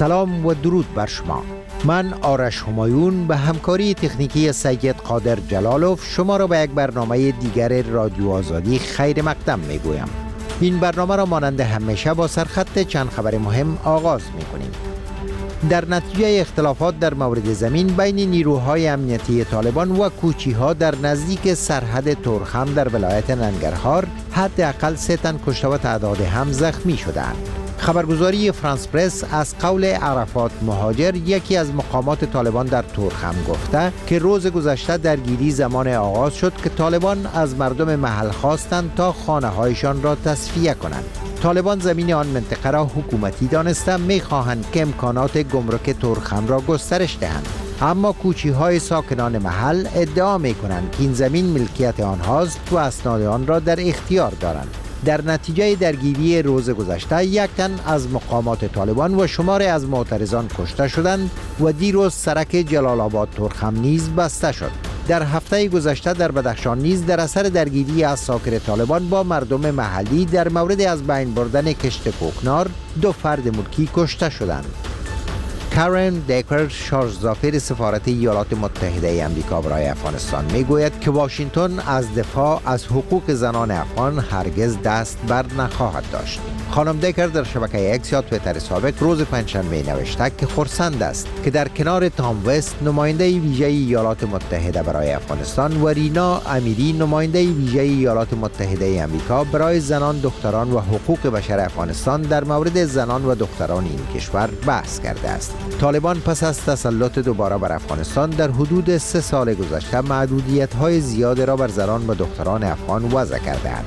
سلام و درود بر شما. من آرش همایون به همکاری تکنیکی سید قادر جلالوف شما را به یک برنامه دیگر رادیو آزادی خیر مقدم می گویم. این برنامه را مانند همیشه با سرخط چند خبر مهم آغاز می کنیم. در نتیجه اختلافات در مورد زمین بین نیروهای امنیتی طالبان و کوچی‌ها در نزدیک سرحد تورخم در ولایت ننگرهار حداقل 3 تن کشته و تعداد هم زخمی شدند. خبرگزاری فرانس پرس از قول عرفات مهاجر، یکی از مقامات طالبان در تورخم، گفته که روز گذشته درگیری زمان آغاز شد که طالبان از مردم محل خواستند تا خانه‌هایشان را تصفیه کنند. طالبان زمین آن منطقه را حکومتی دانسته می‌خواهند که امکانات گمرک تورخم را گسترش دهند. اما کوچی‌های ساکنان محل ادعا می‌کنند که این زمین ملکیت آنهاست و اسناد آن را در اختیار دارند. در نتیجه درگیری روز گذشته 1 تن از مقامات طالبان و شماری از معترضان کشته شدند و دیروز سرک جلال آباد تورخم نیز بسته شد. در هفته گذشته در بدخشان نیز در اثر درگیری عساکر طالبان با مردم محلی در مورد از بین بردن کشت کوکنار 2 فرد ملکی کشته شدند. کارن دیکر، شارژ-ظافر سفارت ایالات متحده آمریکا برای افغانستان، میگوید که واشنگتن از دفاع از حقوق زنان افغان هرگز دست بر نخواهد داشت. خانم دیکر در شبکه اکس یا توییتر سابق روز پنجشنبه نوشته که خرسند است که در کنار تام وست، نماینده ویژه ایالات متحده برای افغانستان، و رینا امیری، نماینده ویژه ایالات متحده آمریکا برای زنان، دختران و حقوق بشر افغانستان، در مورد زنان و دختران این کشور بحث کرده است. طالبان پس از تسلط دوباره بر افغانستان در حدود 3 سال گذشته محدودیت‌های زیاد را بر زنان و دختران افغان وضع کرده‌اند.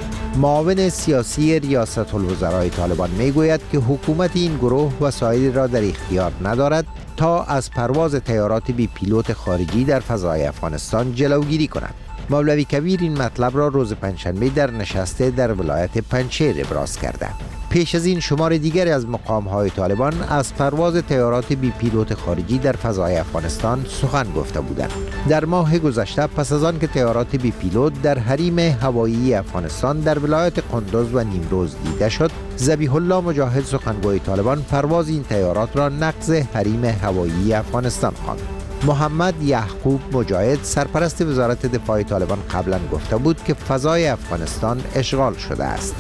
معاون سیاسی ریاست الوزرای طالبان میگوید که حکومت این گروه وسایلی را در اختیار ندارد تا از پرواز طیارات بی پیلوت خارجی در فضای افغانستان جلوگیری کند. مولوی کبیر این مطلب را روز پنجشنبه در نشست در ولایت پنجشیر ابراز کرده. پیش از این شمار دیگری از مقام‌های طالبان از پرواز طیارات بی پیلوت خارجی در فضای افغانستان سخن گفته بودند. در ماه گذشته پس از آن که طیارات بی پیلوت در حریم هوایی افغانستان در ولایت قندوز و نیمروز دیده شد، ذبیح الله مجاهد، سخنگوی طالبان، پرواز این طیارات را نقض حریم هوایی افغانستان خواند. محمد یعقوب مجاهد، سرپرست وزارت دفاع طالبان، قبلا گفته بود که فضای افغانستان اشغال شده است.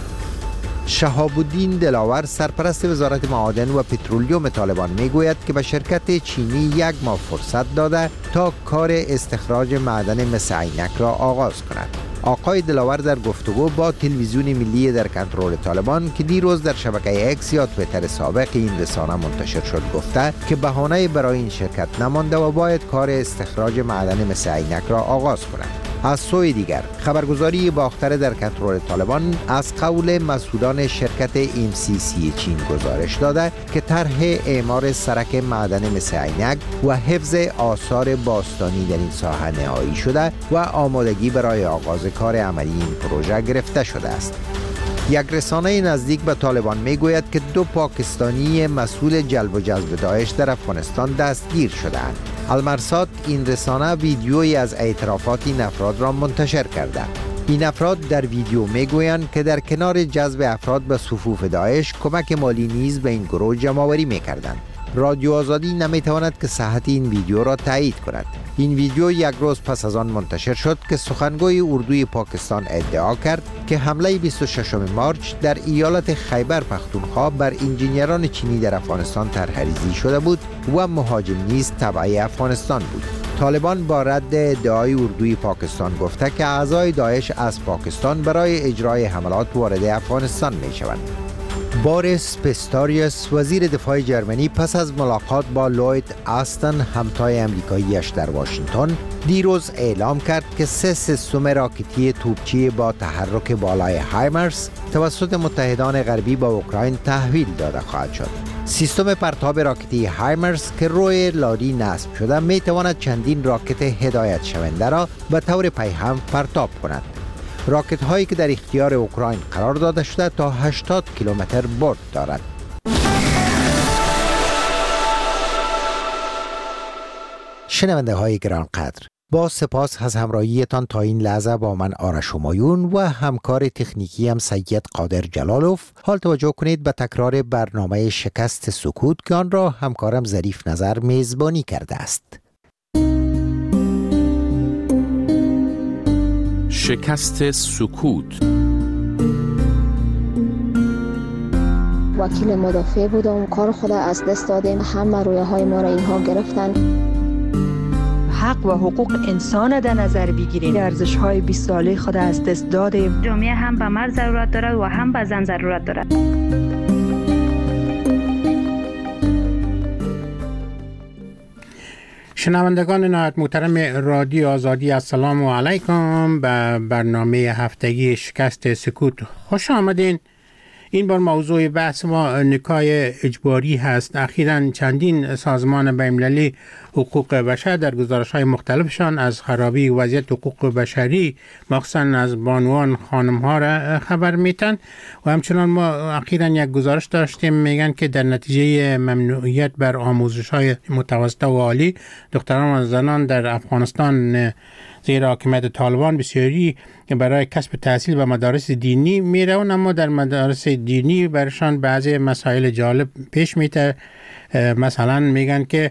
شهاب الدین دلاور، سرپرست وزارت معادن و پترولیوم طالبان، میگوید که به شرکت چینی 1 ماه فرصت داده تا کار استخراج معدن مس عینک را آغاز کند. آقای دلاور در گفتگو با تلویزیون ملی در کنترل طالبان که دیروز در شبکه اکس یا توییتر سابق این رسانه منتشر شد گفته که بهانه‌ای برای این شرکت نمانده و باید کار استخراج معدن مس عینک را آغاز کند. از سوی دیگر خبرگزاری باختر در کنترل طالبان از قول مسئولان شرکت MCC چین گزارش داده که طرح اعمار سرک معدن مس عینک و حفظ آثار باستانی در این ساحه نهایی شده و آمادگی برای آغاز کار عملی این پروژه گرفته شده است. یک رسانه نزدیک به طالبان میگوید که 2 پاکستانی مسئول جلب و جذب داعش در افغانستان دستگیر شده‌اند. المرصاد، این رسانه، ویدیویی از اعترافات این افراد را منتشر کرده. این افراد در ویدیو میگویند که در کنار جذب افراد به صفوف داعش، کمک مالی نیز به این گروه جمع‌آوری می‌کردند. رادیو آزادی نمیتواند که صحت این ویدیو را تایید کند. این ویدیو 1 روز پس از آن منتشر شد که سخنگوی اردوی پاکستان ادعا کرد که حمله 26 مارچ در ایالت خیبر پختونخوا بر انجینران چینی در افغانستان طرح‌ریزی شده بود و مهاجم نیز تبع افغانستان بود. طالبان با رد ادعای اردوی پاکستان گفته که اعضای داعش از پاکستان برای اجرای حملات وارد افغانستان می‌شوند. بوریس پیستوریوس، وزیر دفاع جرمنی، پس از ملاقات با لوید آستن، همتای امریکاییش در واشنگتن، دیروز اعلام کرد که 3 سیستم راکتی توپچی با تحرک بالای هایمرس توسط متحدان غربی با اوکراین تحویل داده خواهد شد. سیستم پرتاب راکتی هایمرس که روی لاری نصب شده می تواند چندین راکت هدایت شونده را به طور پیهم پرتاب کند. راکت هایی که در اختیار اوکراین قرار داده شده تا 80 کیلومتر برد دارد. شنونده های گرانقدر، با سپاس از همراهیتان تا این لحظه با من آرش همایون و همکار تکنیکی هم سید قادر جلالوف. حال توجه کنید به تکرار برنامه شکست سکوت که آن را همکارم ظریف نظر میزبانی کرده است. شکست سکوت. وکیل مدافع بودم، کار خود از دست دادیم، همه رویه های ما را اینها گرفتن. حق و حقوق انسان در نظر بگیریم، ارزش های 20 ساله خود از دست دادیم. جامعه هم به مرد ضرورت دارد و هم به زن ضرورت دارد. شنوندگان نهایت محترم رادیو آزادی، السلام علیکم. به برنامه هفتگی شکست سکوت خوش آمدین. این بار موضوع بحث ما نکاح اجباری هست. اخیراً چندین سازمان بین‌المللی حقوق بشر در گزارش‌های مختلفشان از خرابی وضعیت حقوق بشری مخصوصاً از بانوان خانم‌ها را خبر میتن و همچنان ما اخیراً یک گزارش داشتیم میگن که در نتیجه ممنوعیت بر آموزش‌های متوسطه و عالی دختران و زنان در افغانستان زیر حاکمیت طالبان بسیاری برای کسب تحصیل به مدارس دینی میرون، اما در مدارس دینی برشان بعضی مسائل جالب پیش میاد. مثلا میگن که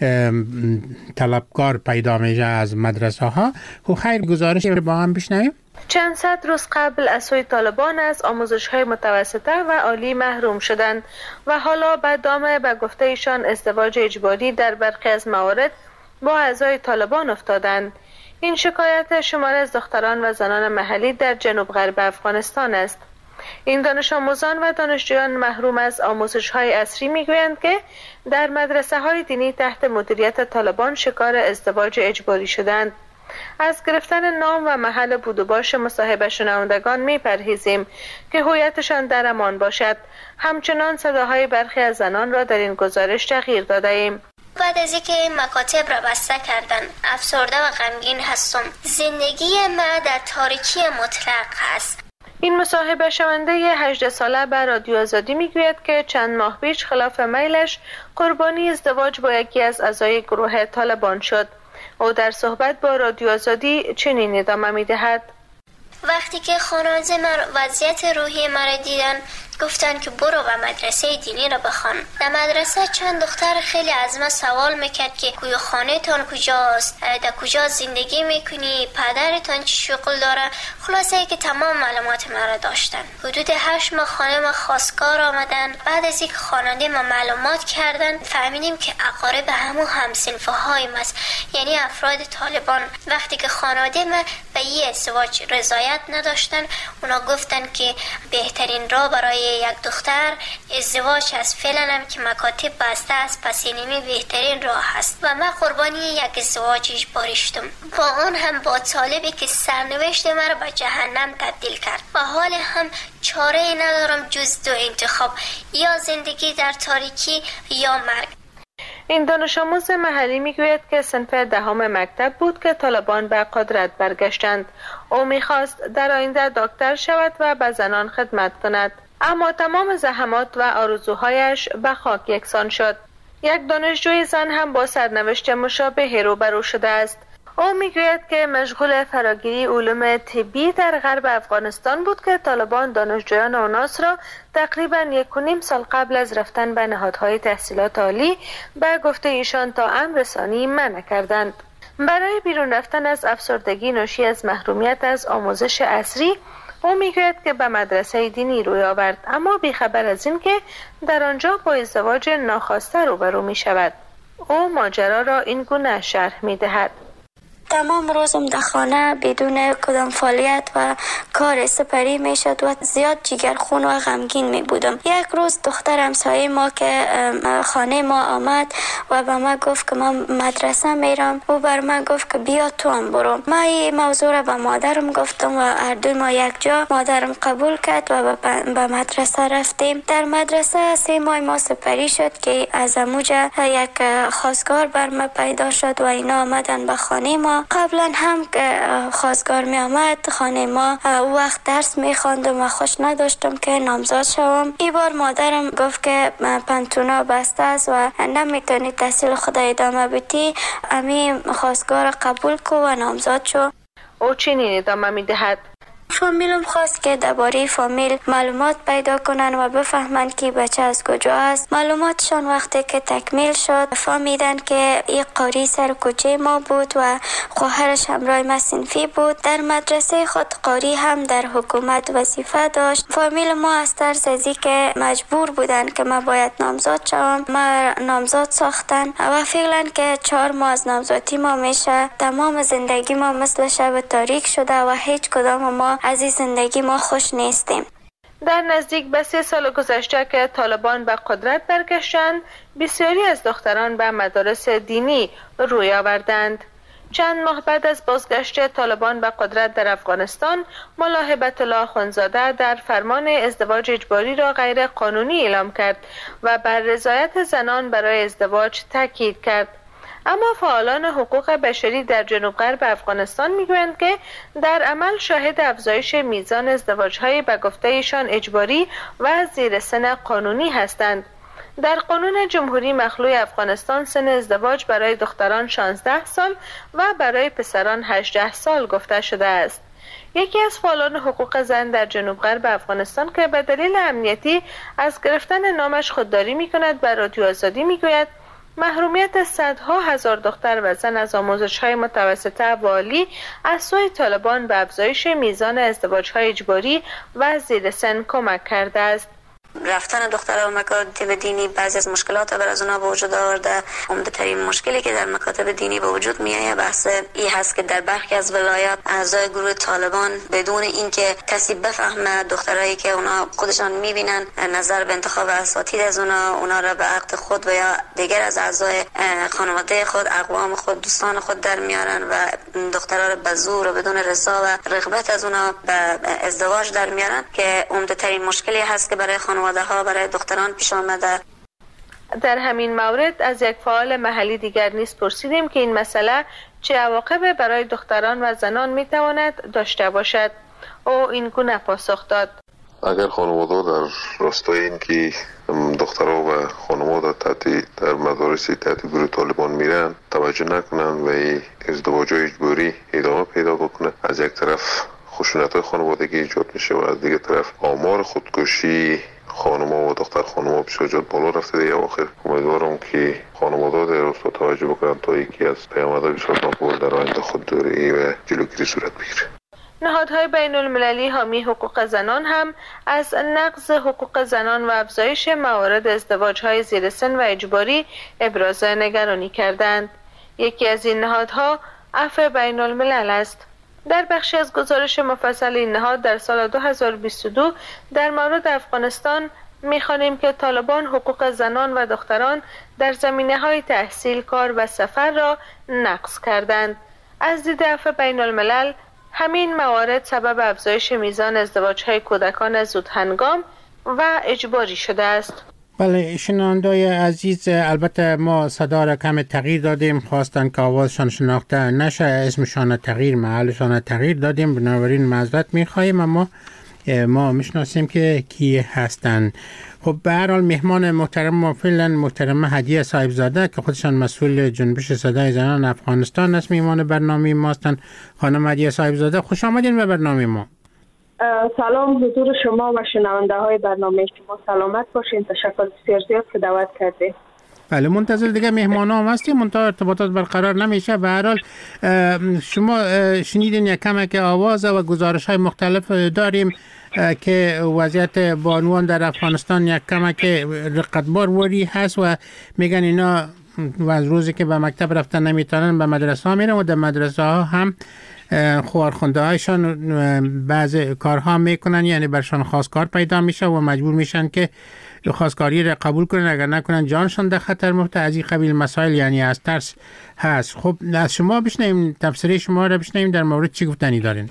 طلبکار پیدا میشه از مدرسه ها. خیر، گزارش با هم بشنویم. چند صد روز قبل از سوی طالبان از آموزش‌های متوسطه و عالی محروم شدند و حالا به دام به گفته ایشان ازدواج اجباری در برخی از موارد با اعضای طالبان افتادند. این شکایت شمار از دختران و زنان محلی در جنوب غرب افغانستان است. این دانش آموزان و دانشجویان محروم از آموزش‌های عصری می‌گویند که در مدرسه‌های دینی تحت مدیریت طالبان شکار ازدواج اجباری شدند. از گرفتن نام و محل بود و باش مصاحبه شنوندگان می‌پرهیزیم که هویتشان در امان باشد. همچنان صداهای برخی از زنان را در این گزارش تغییر داده‌ایم. بعد از اینکه مکاتب را بسته کردن، افسرده و غمگین هستم. زندگی ما در تاریکی مطلق است. این مصاحبه شونده 18 ساله به رادیو آزادی میگوید که چند ماه پیش خلاف میلش قربانی ازدواج با یکی از اعضای گروه طالبان شد. او در صحبت با رادیو آزادی چنین ادامه میدهد: وقتی که خانواده من وضعیت روحی مرا دیدن، گفتن که برو به مدرسه دینی را بخوان. در مدرسه چند دختر خیلی از من سوال میکرد که کوی خانه تان کجاست، در کجا زندگی میکنی، پدرتان چی شغل داره. خلاصه که تمام معلومات مرا داشتن. حدود 8 ماه خانه ما خواستگار آمدن. بعد از اینکه خانواده ما معلومات کردن، فهمیدیم که اقارب همصنفه های ما است، یعنی افراد طالبان. وقتی که خانواده ما به این ازدواج رضایت نداشتن، اونا گفتن که بهترین راه برای یک دختر ازدواج است. فعلا هم که مکاتب بسته است، پس اینمی بهترین راه است و من قربانی یک ازدواج اجباری شدم. با اون هم با طالبی که سرنوشت مرا به جهنم تبدیل کرد و حال هم چاره ای ندارم جز دو انتخاب: یا زندگی در تاریکی یا مرگ. این دانش آموز محلی میگوید که صنف 10 مکتب بود که طالبان به قدرت برگشتند. او میخواست در آینده دکتر شود و به زنان خدمت کند، اما تمام زحمات و آرزوهایش به خاک یکسان شد. یک دانشجوی زن هم با سرنوشت مشابه روبرو شده است. او میگوید که مشغول فراگیری علوم طبی در غرب افغانستان بود که طالبان دانشجویان اوناس را تقریباً 1.5 سال قبل از رفتن به نهادهای تحصیلات عالی به گفته ایشان تا امر رسانی منع کردند. برای بیرون رفتن از افسردگی ناشی از محرومیت از آموزش عصری، او میگوید که به مدرسه دینی روی آورد، اما بیخبر از این که در آنجا با ازدواج ناخواسته روبرو می شود. او ماجرا را این گونه شرح می دهد: تمام روزم در خانه بدون کدام فعالیت و کار سپری می شد و زیاد جگرخون و غمگین می بودم. یک روز دختر همسایه ما که خانه ما آمد و به ما گفت که من مدرسه میرم. او بر من گفت که بیا تو هم برو. من این موضوع را به مادرم گفتم و هر دو ما یک جا. مادرم قبول کرد و به مدرسه رفتیم. در مدرسه 3 ماه ما سپری شد که از اموجه یک خواستگار بر ما پیدا شد و اینا آمدن به خانه ما ما قبلا هم که خواستگار می آمد خانه ما وقت درس می خواند و من خوش نداشتم که نامزاد شوم. این بار مادرم گفت که پنتونا بسته است و نمیتونی تحصیل خود ادامه بدی، امی خواستگار قبول کو و نامزاد شو. او چنین ادامه می دهد: فامیلم خواست که درباره فامیل معلومات پیدا کنن و بفهمن که بچه از کجا است. معلوماتشان وقتی که تکمیل شد فهمیدن که این قاری سر کوچه ما بود و خواهرش همراه ما صنفی بود. در مدرسه خود قاری هم در حکومت وظیفه داشت. فامیل ما از ترس از که مجبور بودن که ما باید نامزاد شوم ما نامزاد ساختن و فعلا که 4 ماه از نامزادی ما میشه. تمام زندگی ما مثل شب تاریک شده و هیچ کدام ما از این زندگی ما خوش نیستیم. در نزدیک به 3 سال گذشته که طالبان به قدرت برگشتند، بسیاری از دختران به مدارس دینی روی آوردند. چند ماه بعد از بازگشت طالبان به قدرت در افغانستان، ملا هبت الله اخوندزاده در فرمان ازدواج اجباری را غیر قانونی اعلام کرد و بر رضایت زنان برای ازدواج تاکید کرد. اما فعالان حقوق بشری در جنوب غرب افغانستان میگویند که در عمل شاهد افزایش میزان ازدواج‌های به گفته ایشان اجباری و زیر سن قانونی هستند. در قانون جمهوری مخلوع افغانستان سن ازدواج برای دختران 16 سال و برای پسران 18 سال گفته شده است. یکی از فعالان حقوق زن در جنوب غرب افغانستان که به دلیل امنیتی از گرفتن نامش خودداری می‌کند به رادیو آزادی میگوید محرومیت صدها هزار دختر و زن از آموزش‌های متوسطه و عالی از سوی طالبان به افزایش میزان ازدواج‌های اجباری و زیر سن کمک کرده است. رفتن دخترها به مکاتب دینی بعضی از مشکلات بر از اونها به وجود آورده. عمده‌ترین مشکلی که در مکاتب دینی به وجود میاد بحث این هست که در برخی از ولایات اعضای گروه طالبان بدون اینکه کسی بفهمه دخترایی که اونها خودشان میبینن نظر به انتخاب اساتید از اونها را به عقد خود و یا دیگر از اعضای خانواده خود، اقوام خود، دوستان خود در میارن و دخترها را به زور و بدون رضا و رغبت از اونها به ازدواج در میارن که عمده‌ترین مشکلی هست که برای برای دختران پیش آمده. در همین مورد از یک فعال محلی دیگر نیز پرسیدیم که این مسئله چه عواقب برای دختران و زنان میتواند داشته باشد. او این گونه پاسخ داد: اگر خانواده در راستای این که دخترها و خانواده در مدارس تحت گروه طالبان میرن توجه نکنن و ازدواج اجباری ادامه پیدا بکنه، از یک طرف خشونت‌های خانوادگی ایجاد میشه و از دیگه طرف آمار خودکشی خانم‌ها و دختر خانم‌ها بسیار زیاد بالا رفته. دیگه آخر امیدوارم که خانواده در راستا توجه بکنن تا یکی از پیامدهای بسیار ناگوار در آینده خودداری و جلوگیری صورت بگیره. نهادهای بین المللی حامی حقوق زنان هم از نقض حقوق زنان و افزایش موارد ازدواج‌های زیر سن و اجباری ابراز نگرانی کردند. یکی از این نهادها عفو بین الملل است. در بخشی از گزارش مفصل این نهاد در سال 2022 در مورد افغانستان می‌خوانیم که طالبان حقوق زنان و دختران در زمینه‌های تحصیل، کار و سفر را نقض کردند. از دید عفو بین الملل همین موارد سبب افزایش میزان ازدواج‌های کودکان زودهنگام و اجباری شده است. بله شنوندای عزیز، البته ما صدا را کم تغییر دادیم، خواستن که آوازشان شناخته نشه، اسمشان تغییر، محلشان تغییر دادیم، بنابراین معذرت میخواییم، اما ما میشناسیم که کی هستن. خب به هر حال مهمان محترم ما فعلا محترمه هدیه صاحبزاده که خودشان مسئول جنبش صدای زنان افغانستان است، مهمان برنامه ما هستند. خانم هدیه صاحبزاده خوش آمدین به برنامه ما. سلام حضور شما و شنونده های برنامه شما، سلامت باشین. تشکر بسیار زیاد که دعوت کردید. بله منتظر دیگه مهمان هم هستیم، منتها ارتباطات برقرار نمیشه. به هر حال شما شنیدین یک کمک آواز و گزارش های مختلف داریم که وضعیت بانوان در افغانستان یک کمک رقتبار وری هست و میگن اینا و از روزی که به مکتب رفتن نمیتونن به مدرسه ها میرن و در مدرسه ها هم خواهرخونده هایشان بعض کارها میکنن، یعنی برشان خواستگار پیدا میشه و مجبور میشن که خواستگاری را قبول کنن، اگر نکنن جانشان در خطر میفته. از این قبیل مسائل یعنی از ترس هست. خب از شما بشنویم، تفسیر شما را بشنویم در مورد چی گفتنی دارین؟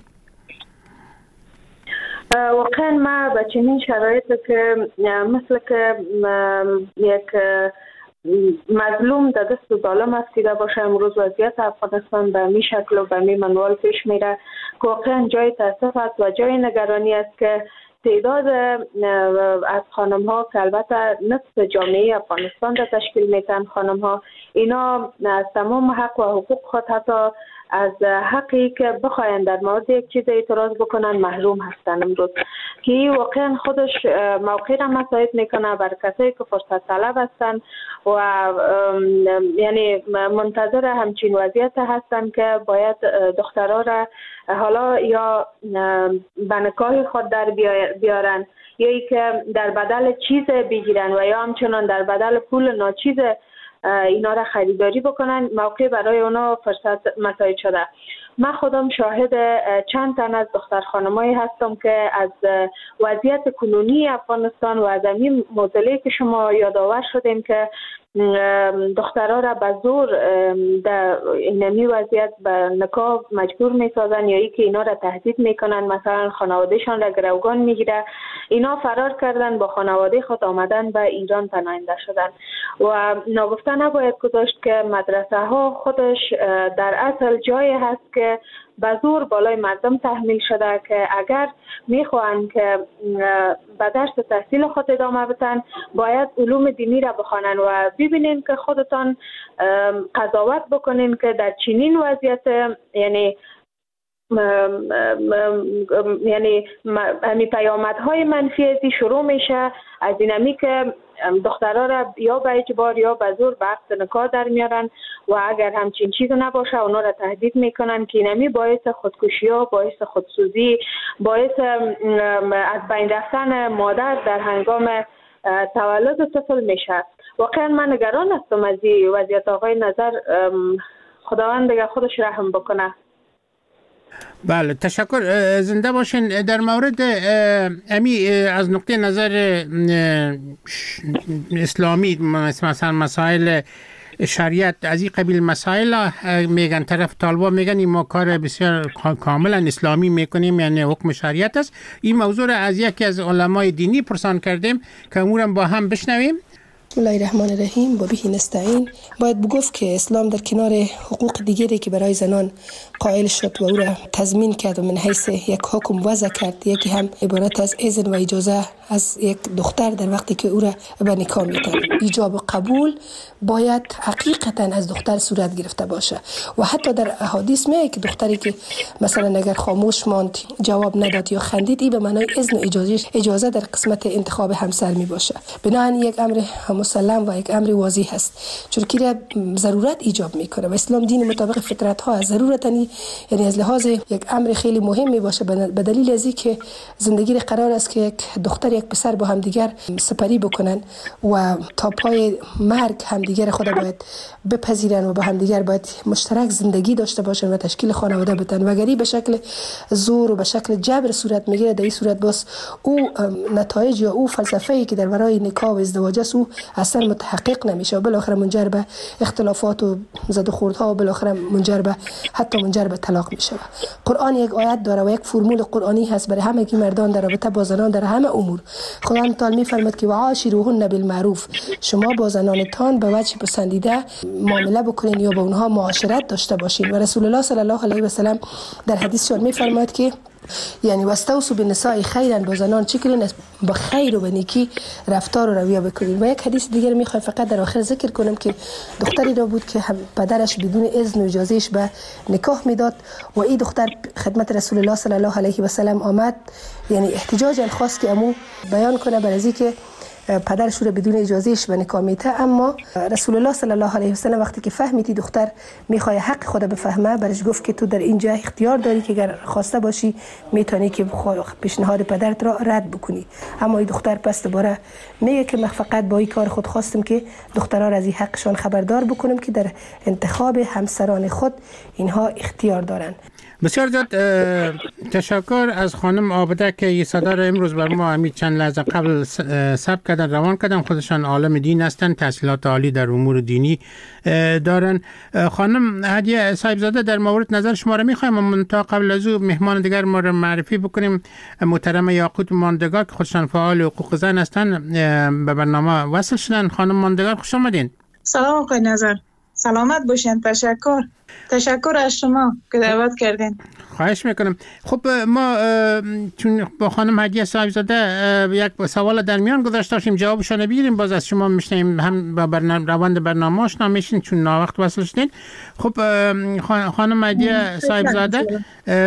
واقعا ما با چنین شرایطی که مثل که یک مظلوم در دست ظالم افتیده باشه. امروز وضعیت افغانستان به می شکل و به می منوال پیش میره که واقعا جای تاسف است و جای نگرانی است که تعداد از خانم ها که البته نصف جامعه افغانستان را تشکیل میتن، خانم ها اینا از تمام حق و حقوق خود، حتی از حقی که بخواین در مورد یک چیز اعتراض بکنن، محروم هستن امروز، که واقعا خودش موقع را مساعد میکنه بر کسایی که فرصت طلب هستن و یعنی منتظر همچین وضعیت هستن که باید دخترها را حالا یا به نکاح خود در بیارن یا ای که در بدل چیز بگیرن و یا همچنان در بدل پول ناچیز اینا را خریداری بکنن، موقع برای اونا فرصت مساعد شده. من خودم شاهد چند تن از دختر خانمایی هستم که از وضعیت کنونی افغانستان و از این معضلی که شما یادآور شدیم که دخترها را به زور در اینمی وضعیت به نکاح مجبور میسازن یا ای که اینا را تهدید میکنن، مثلا خانوادهشان را گروگان میگیره. اینا فرار کردن، با خانواده خود آمدن به ایران پناهنده شدن و ناگفته نباید گذاشت که مدرسه ها خودش در اصل جایی هست که به زور بالای مردم تحمیل شده که اگر میخواهند که به درس تحصیل خود ادامه بدن باید علوم دینی را بخوانند و ببینین که خودتان قضاوت بکنین که در چنین وضعیت یعنی همی پیامدهای منفی ازی شروع میشه از اینمی که دخترها را یا به اجبار یا به زور به عقد نکاح در میارن و اگر همچین چیز نباشه اونا را تهدید میکنن که اینمی باعث خودکشی ها، باعث خودسوزی، باعث از بین رفتن مادر در هنگام تولد طفل میشه. واقعا من نگران هستم از این وضعیت. آقای نظر خداوند دیگه خودش رحم بکنه. بله تشکر، زنده باشین. در مورد امی از نقطه نظر اسلامی مثلا مسائل شریعت از این قبیل مسائل میگن، طرف طالبا میگن این ما کار بسیار کاملا اسلامی میکنیم یعنی حکم شریعت است. این موضوع را از یکی از علمای دینی پرسان کردیم که امورا با هم بشنویم. بسم الله الرحمن الرحیم و به نستعین. باید بگفت که اسلام در کنار حقوق دیگری که برای زنان قائل شد و او را تضمین کرد و من حیث یک حکم وضع کرد، یکی هم عبارت از اذن و اجازه از یک دختر در وقتی که او را به نکاح میدن. ایجاب و قبول باید حقیقتا از دختر صورت گرفته باشه و حتی در احادیث میگه که دختری که مثلا اگر خاموش ماند، جواب نداد یا خندید، این به معنای اذن و اجازه در قسمت انتخاب همسر می باشه. بنابراین یک امر مسلم و یک امر واضح هست، چون که ضرورت ایجاب میکنه و اسلام دین مطابق فطرت ها از ضرورت یعنی از لحاظ یک امر خیلی مهم می باشه، به دلیل از اینکه زندگی قرار است که یک دختر یک پسر با هم دیگر سپری بکنن و تا پای مرگ هم دیگر خود باید بپذیرن و با هم دیگر باید مشترک زندگی داشته باشن و تشکیل خانواده بدن. و اگری به شکل زور و به شکل جبر صورت میگیره، در این صورت باز او نتایج یا او فلسفه‌ای که در ورای نکاح و ازدواج است او اصلا متحقق نمیشه و بالاخره منجر به اختلافات و زد و خوردها و بالاخره منجر به طلاق میشه. قرآن یک آیت داره و یک فرمول قرآنی هست برای همه کی مردان در رابطه با زنان در همه امور. خداوند تعالی میفرماید که وعاشروهن بالمعروف، شما با زنانتان به وجه پسندیده معامله بکنین یا با اونها معاشرت داشته باشین. و رسول الله صلی الله علیه و سلم در حدیثشان میفرماید که یعنی واستوصوا بالنساء خیرا، با زنان چه کنین؟ با خیر و با نیکی رفتار و رویه بکنین. و یک حدیث دیگر میخوام فقط در آخر ذکر کنم که دختری را بود که پدرش بدون اذن و اجازهش به نکاح میداد و این دختر خدمت رسول الله صلی الله علیه و سلم آمد، یعنی احتجاجا خواست که امو بیان کنه برای اینکه پدرش رو بدون اجازهش به نکاح میده. اما رسول الله صلی الله علیه و سلم وقتی که فهمیدی دختر میخواد حق خود بفهمه، برش گفت که تو در اینجا اختیار داری که اگر خواسته باشی میتونی که پیشنهاد پدرت را رد بکنی. اما این دختر پس دوباره میگه که من فقط با این کار خود خواستم که دخترها را از این حقشان خبردار بکنم که در انتخاب همسران خود اینها اختیار دارن. بسیار زیاد تشکر از خانم عابده که یه صدا را امروز بر ما همین چند لحظه قبل ثبت کردن روان کردن. خودشان عالم دین هستن، تحصیلات عالی در امور دینی دارن. خانم هدیه صاحبزاده در مورد نظر شما را میخوایم تا قبل از او مهمان دیگر ما را معرفی بکنیم. محترم یاقوت ماندگار که خودشان فعال حقوق زن هستن به برنامه وصل شدن. خانم ماندگار خوش آمدین. سلام آقای نظر، سلامت باشین. تشکر از شما که دعوت کردین. خواهش میکنم. خب ما چون با خانم هدیه صاحبزاده یک سوال در میان گذاشته داشتیم، جوابشون بگیریم، باز از شما میشنیم، هم با روند برنامه آشنا میشین چون ناوقت وصل شدین. خب خانم هدیه صاحبزاده،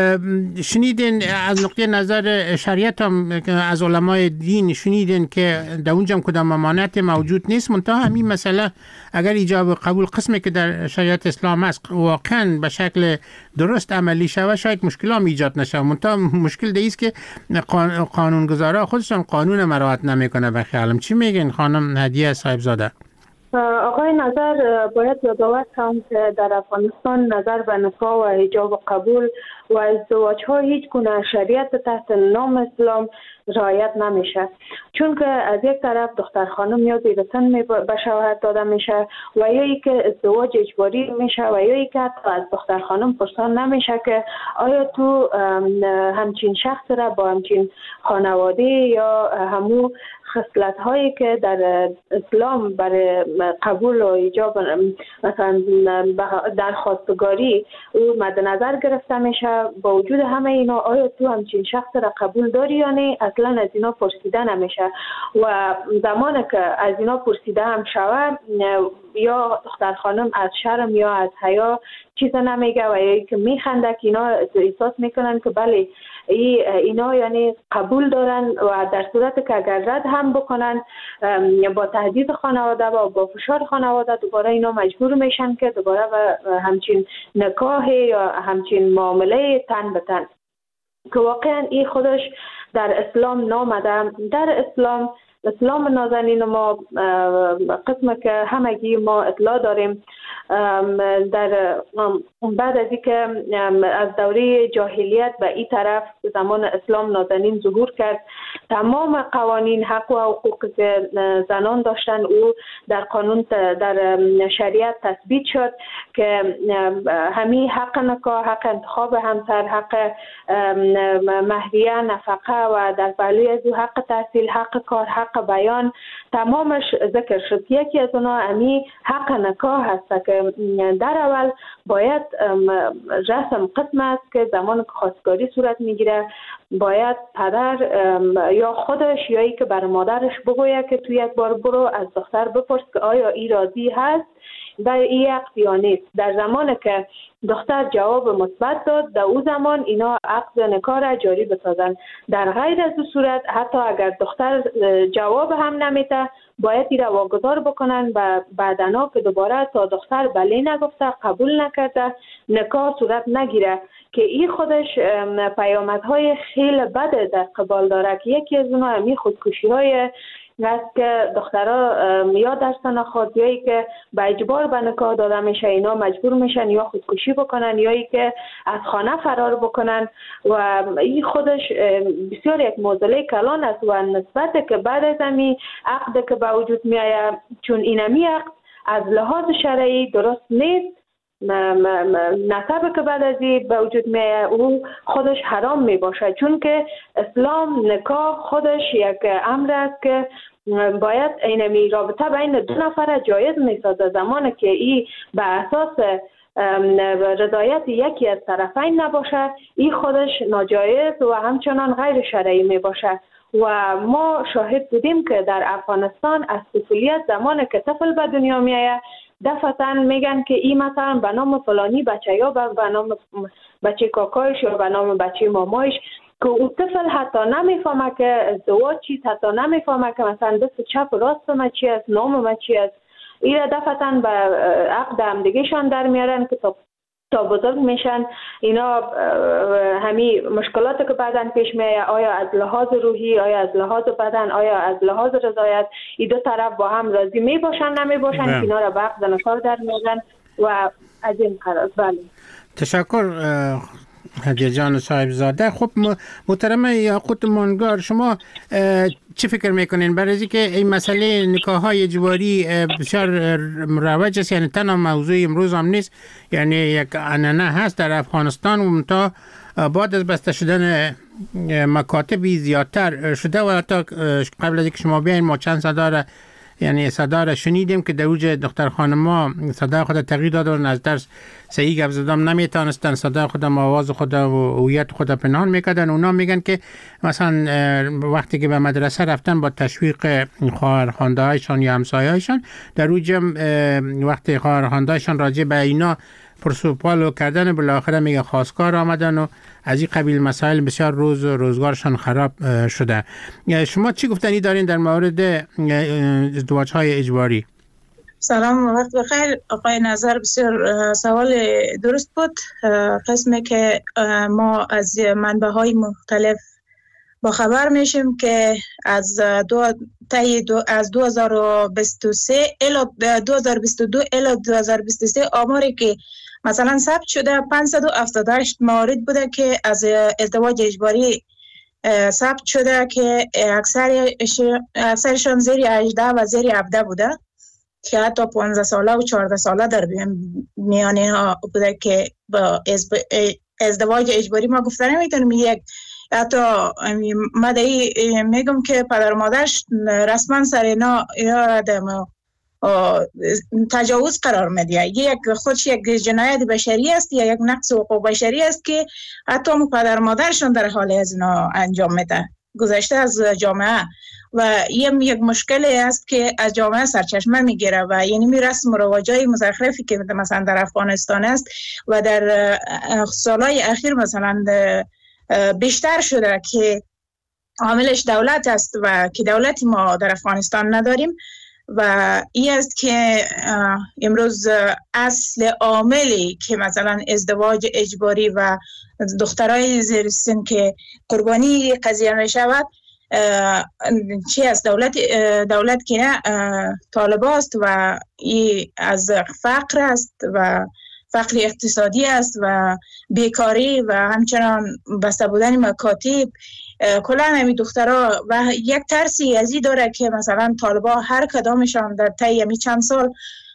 شنیدین از نقطه نظر شریعت هم از علمای دین شنیدین که در اونجا کدام ممانعت موجود نیست، منتها همین مسئله اگر ایجاب قبول قسمی که در شریعت اسلام است واقعا به شکل درست عملی شود شاید مشکل هم ایجاد نشه. منتها مشکل دیگه است که قانونگذارا خودشون قانون مراعات نمیکنه. به خیالم چی میگین خانم هدیه صاحبزاده؟ آقای نظر، باید یادآور کنم که در افغانستان نظر به نکاح و حجاب و قبول و ازدواج ها هیچ گونه شریعت تحت نام اسلام رعایت نمیشه، چون که از یک طرف دختر خانم یا زیرسن به شوهر داده میشه و یا ای که ازدواج اجباری میشه و یا ای که حتی از دختر خانم پرسان نمیشه که آیا تو همچین شخص را با همچین خانواده یا همو خصلت هایی که در اسلام برای قبول و ایجاب مثلا درخواستگاری او مد نظر گرفته میشه، با وجود همه اینا آیا تو همچین شخص را قبول داری یا نه اصلا از اینا پرسیده نمیشه و زمانی که از اینا پرسیده هم شود یا دختر خانم از شرم یا از حیا چیز نمیگه و یا که میخنده که اینا احساس میکنن که بله اینا یعنی قبول دارن و در صورت که اگر رد هم بکنن با تهدید خانواده و با فشار خانواده دوباره اینا مجبور میشن که دوباره همچین نکاح یا همچین معامله تن به تن که واقعا این خودش در اسلام نامده. در اسلام نازنین ما قسم که همگی ما اطلاع داریم در بعد از اینکه از دوره جاهلیت به این طرف زمان اسلام نازنین ظهور کرد، تمام قوانین حق و حقوق که زنان داشتن او در قانون در شریعت تثبیت شد که همین حق نکاح، حق انتخاب همسر، حق مهریه، نفقه و در پهلوی از او حق تحصیل، حق کار، حق بیان تمامش ذکر شد. یکی از اونا همین حق نکاح هست که در اول باید رسم قسم است که زمان که خواستگاری صورت میگیره باید پدر یا خودش یا ای که بر مادرش بگوید که تو یک بار برو از دختر بپرس که آیا ای راضی هست در این عقد یا نیست. در زمان که دختر جواب مثبت داد در او زمان اینا عقد نکاح را جاری بسازن. در غیر از صورت حتی اگر دختر جواب هم نمیده باید این را واگذار بکنن و بعدنا که دوباره تا دختر بله نگفته قبول نکرده نکاح صورت نگیره که این خودش پیامدهای خیلی بد در قبال داره که یکی از اونها همین خودکشی های است که دخترها یا در سن خود یا ای که به اجبار به نکاح داده میشه اینا مجبور میشن یا خودکشی بکنن یا ای که از خانه فرار بکنن و این خودش بسیار یک معضله کلان است و نسبت که بعد از همین عقد که به وجود میآید چون اینمی عقد از لحاظ شرعی درست نیست، نسبه که بعد از این به وجود میآید او خودش حرام می باشه، چون که اسلام نکاح خودش یک امر است که باید اینمی رابطه بین دو نفر جایز میسازه. زمانی که این به اساس رضایت یکی از طرفین نباشه این خودش ناجایز و همچنان غیر شرعی می باشه و ما شاهد بودیم که در افغانستان از طفولیت زمانی که طفل به دنیا میآید دفعتاً میگن که این مثلا به نام فلانی بچه یا به نام بچه کاکایش یا به نام بچه مامایش که اون طفل حتی نمیفهمه که ازدواج چیست، حتی نمیفهمه که مثلا دست چپ راست ما چی است، نام ما چی است. این دفعتاً به عقد هم دیگه شان در میارن که تا بزرگ میشن اینا همین مشکلاتی که بعداً پیش میاد آیا از لحاظ روحی، آیا از لحاظ بدن، آیا از لحاظ رضایت این دو طرف با هم راضی می باشن نمی باشن که اینا را به عقد نکاح در میارن و از این قرار. بله تشکر هدیه جان صاحبزاده. خب محترم یاقوت مانگار، شما چی فکر میکنین برای اینکه این مسئله نکاح‌های اجباری بسیار مروج است، یعنی تنها موضوع امروز هم نیست، یعنی یک عنعنه هست در افغانستان و تا بعد از بسته شدن مکاتبی زیادتر شده و حتی قبل از اینکه شما بیاین ما چند صدا را یعنی صدا را شنیدیم که در اوج دختر خانما صدا خود تغییر دادن، از درس صحیح گپ زدن نمیتونستن، صدا خود آواز خود و هویت خود پنهان میکردن. اونا میگن که مثلا وقتی که به مدرسه رفتن با تشویق خواهرخوانده‌هایشان یا همسایه‌هایشان، در اوج وقتی خواهرخوانده‌هایشان راجع به اینا پرسوپالو کردن، بالاخره میگه خواستگار آمدن و از این قبیل مسائل بسیار روزگارشان خراب شده. شما چی گفتنی دارین در مورد ازدواج‌های اجباری؟ سلام، وقت بخیر آقای نظر. بسیار سوال درست بود. قسمی که ما از منبع‌های مختلف با خبر میشیم که از 2023 الی 2022 الی 2023 آماری که مثلا ثبت شده 578 موارد بوده که از ازدواج اجباری ثبت شده که اکثرشان زیر 18 و زیر 17 بوده که حتی 15 ساله و 14 ساله در میان ها بوده که با ازدواج اجباری ما گفتن نمیتونیم. یک حتی مدعی میگم که پدر و مادرش رسما سر اینا تجاوز قرار میده. یک خودش یک جنایت بشری است یا یک نقض حقوق بشری است که حتی پدر و مادرشون در حال از اینا انجام میده، گذشته از جامعه. و یک مشکلی است که از جامعه سرچشمه میگیره و یعنی می رسم و رواجای مزخرفی که مثلا در افغانستان است و در سالهای اخیر مثلا بیشتر شده که عاملش دولت است و که دولتی ما در افغانستان نداریم. و این است که امروز اصل عاملی که مثلا ازدواج اجباری و دخترای زیر سن که قربانی قضیه می شود چی است؟ دولت که نه طالب است و این از فقر است و فقر اقتصادی است و بیکاری و همچنان بسته بودن مکاتب. کلا همین دخترها و یک ترسی ازی داره که مثلا طالبا هر کدامشان در طی چند سال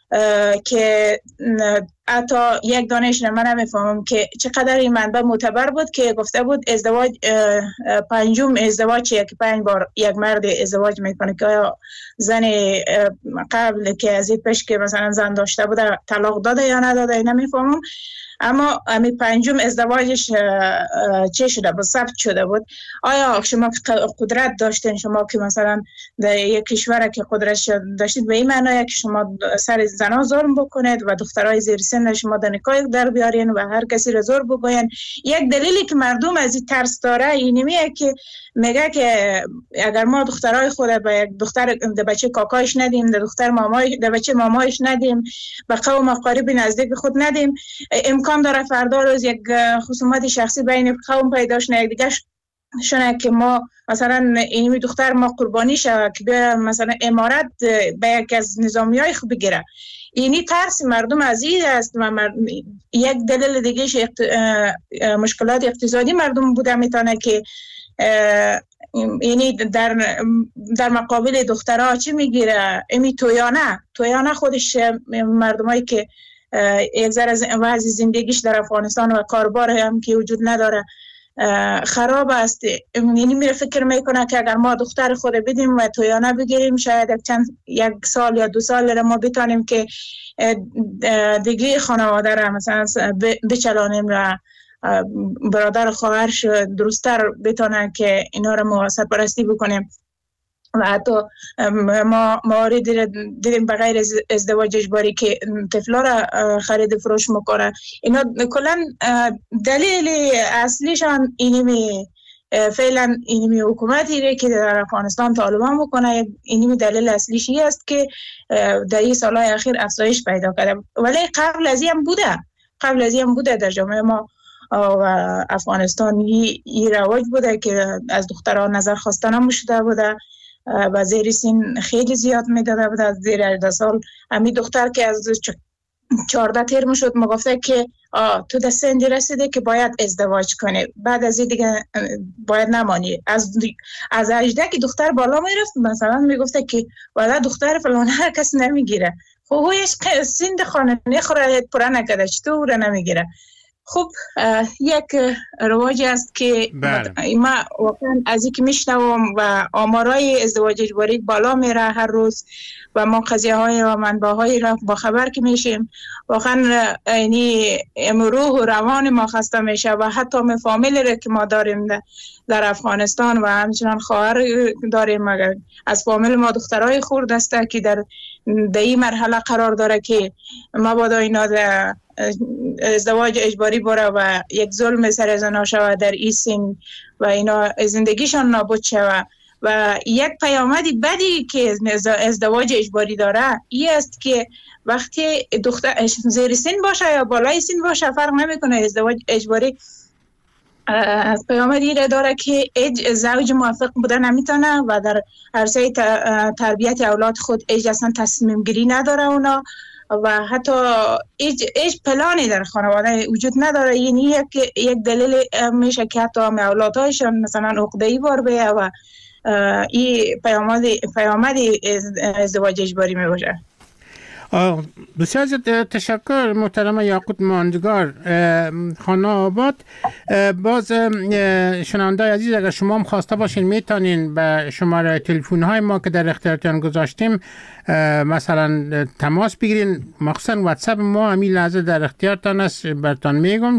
که حتی یک دانش من نمیفهمم که چقدر این منبع معتبر بود که گفته بود ازدواج پنجم ازدواجیه که 5 بار یک مرد ازدواج میکنه که آیا زن قبل که از این پیش که مثلا زن داشته بوده طلاق داده یا نداده نمیفهمم، اما همین پنجم ازدواجش چه شده بود؟ ثبت شده بود. آیا شما قدرت داشتین، شما که مثلا در یک کشور که قدرت داشتید به این معنی که شما سر زنها ظلم بکنید و دخترای زیر سن شما در نکاح در بیارین و هر کسی را زور بگوین؟ یک دلیلی که مردم از این ترس داره اینمیه که میگه که اگر ما دخترای خود به یک دختر د بچه کاکایش ندیم، د دختر مامای د بچه مامایش ندیم، به قوم اقارب نزدیک خود ندیم، امکان داره فردا روز یک خصومت شخصی بین قوم پیدا شه، یک دیگه شونه که ما مثلا اینمی دختر ما قربانی شه که به مثلا امارت به یک از نظامیای خوب بگیره. اینی ترس مردم از این است و یک دلیل دیگه مشکلات اقتصادی مردم بوده میتونه که یعنی در مقابل دخترها چی میگیره؟ امی تویانه خودش مردمایی که یک ذره وضع زندگیش در افغانستان و کاربار هم که وجود نداره خراب است. یعنی میره فکر میکنه که اگر ما دختر خود بدیم و تویانه بگیریم شاید یک سال یا 2 سال را ما بتانیم که دیگه خانواده را مثلا بچلانیم و برادر خواهرش درستر بتانن که اینا را ما سرپرستی بکنیم. و حتی ما موارد دیدیم به غیر ازدواج اجباری که طفلا را خرید فروش میکنه. اینا کلا دلیل اصلیشان اینمی فعلا اینمی حکومتی که در افغانستان طالبان میکنه، اینمی دلیل اصلیش است که در این سالهای اخیر افزایش پیدا کرده. ولی قبل از این بوده در جامعه ما و افغانستان این رواج بوده که از دختران نظر خواستن هم شده بوده و زیر سن خیلی زیاد میداده بوده. از زیر 18 سال همین دختر که از 14 ترم شد مگفته که تو در سنی رسیده که باید ازدواج کنی، بعد از این دیگه باید نمانی. از 18 که دختر بالا میرفت مثلا میگفته که والا دختر فلان هر کس نمیگیره. خب هویش سند خانه نخوره پره نکده چطور نمیگیره. خب یک رواجی است که ما واقعا از اینکه میشنوم و آمارای ازدواج اجباری بالا میره هر روز و ما قضیه های و منبع های را با خبر که میشیم، واقعا یعنی روح و روان ما خسته میشه و حتی فامیلی را که ما داریم در افغانستان و همچنان خواهر داریم، مگر از فامیل ما دخترای خورد است که در این مرحله قرار داره که مبادا اینا ازدواج اجباری بره و یک ظلم سر زنا شود در این سن و اینا زندگیشان نابود شود. و یک پیامدی بدی که ازدواج اجباری داره این است که وقتی دختر زیر سن باشه یا بالای سن باشه فرق نمیکنه، ازدواج اجباری از پیامدی را داره که زوج موافق بوده نمیتونه و در عرصه تربیت اولاد خود اصلا تصمیم گیری نداره اونا و حتی ایج پلانی در خانواده وجود نداره. یعنی یک دلیل میشه که حتی اولادهایشان مثلا عقده‌ای بار بیه و این پیامد ازدواج اجباری می باشه. بسیار تشکر محترم یاقوت ماندگار خانه آباد. باز شنونده عزیز اگر شما هم خواسته باشین میتونین به شماره تلفن های ما که در اختیارتان گذاشتیم مثلا تماس بگیرین، مخصوصا واتساپ ما همین لحظه در اختیارتان است. برتان میگم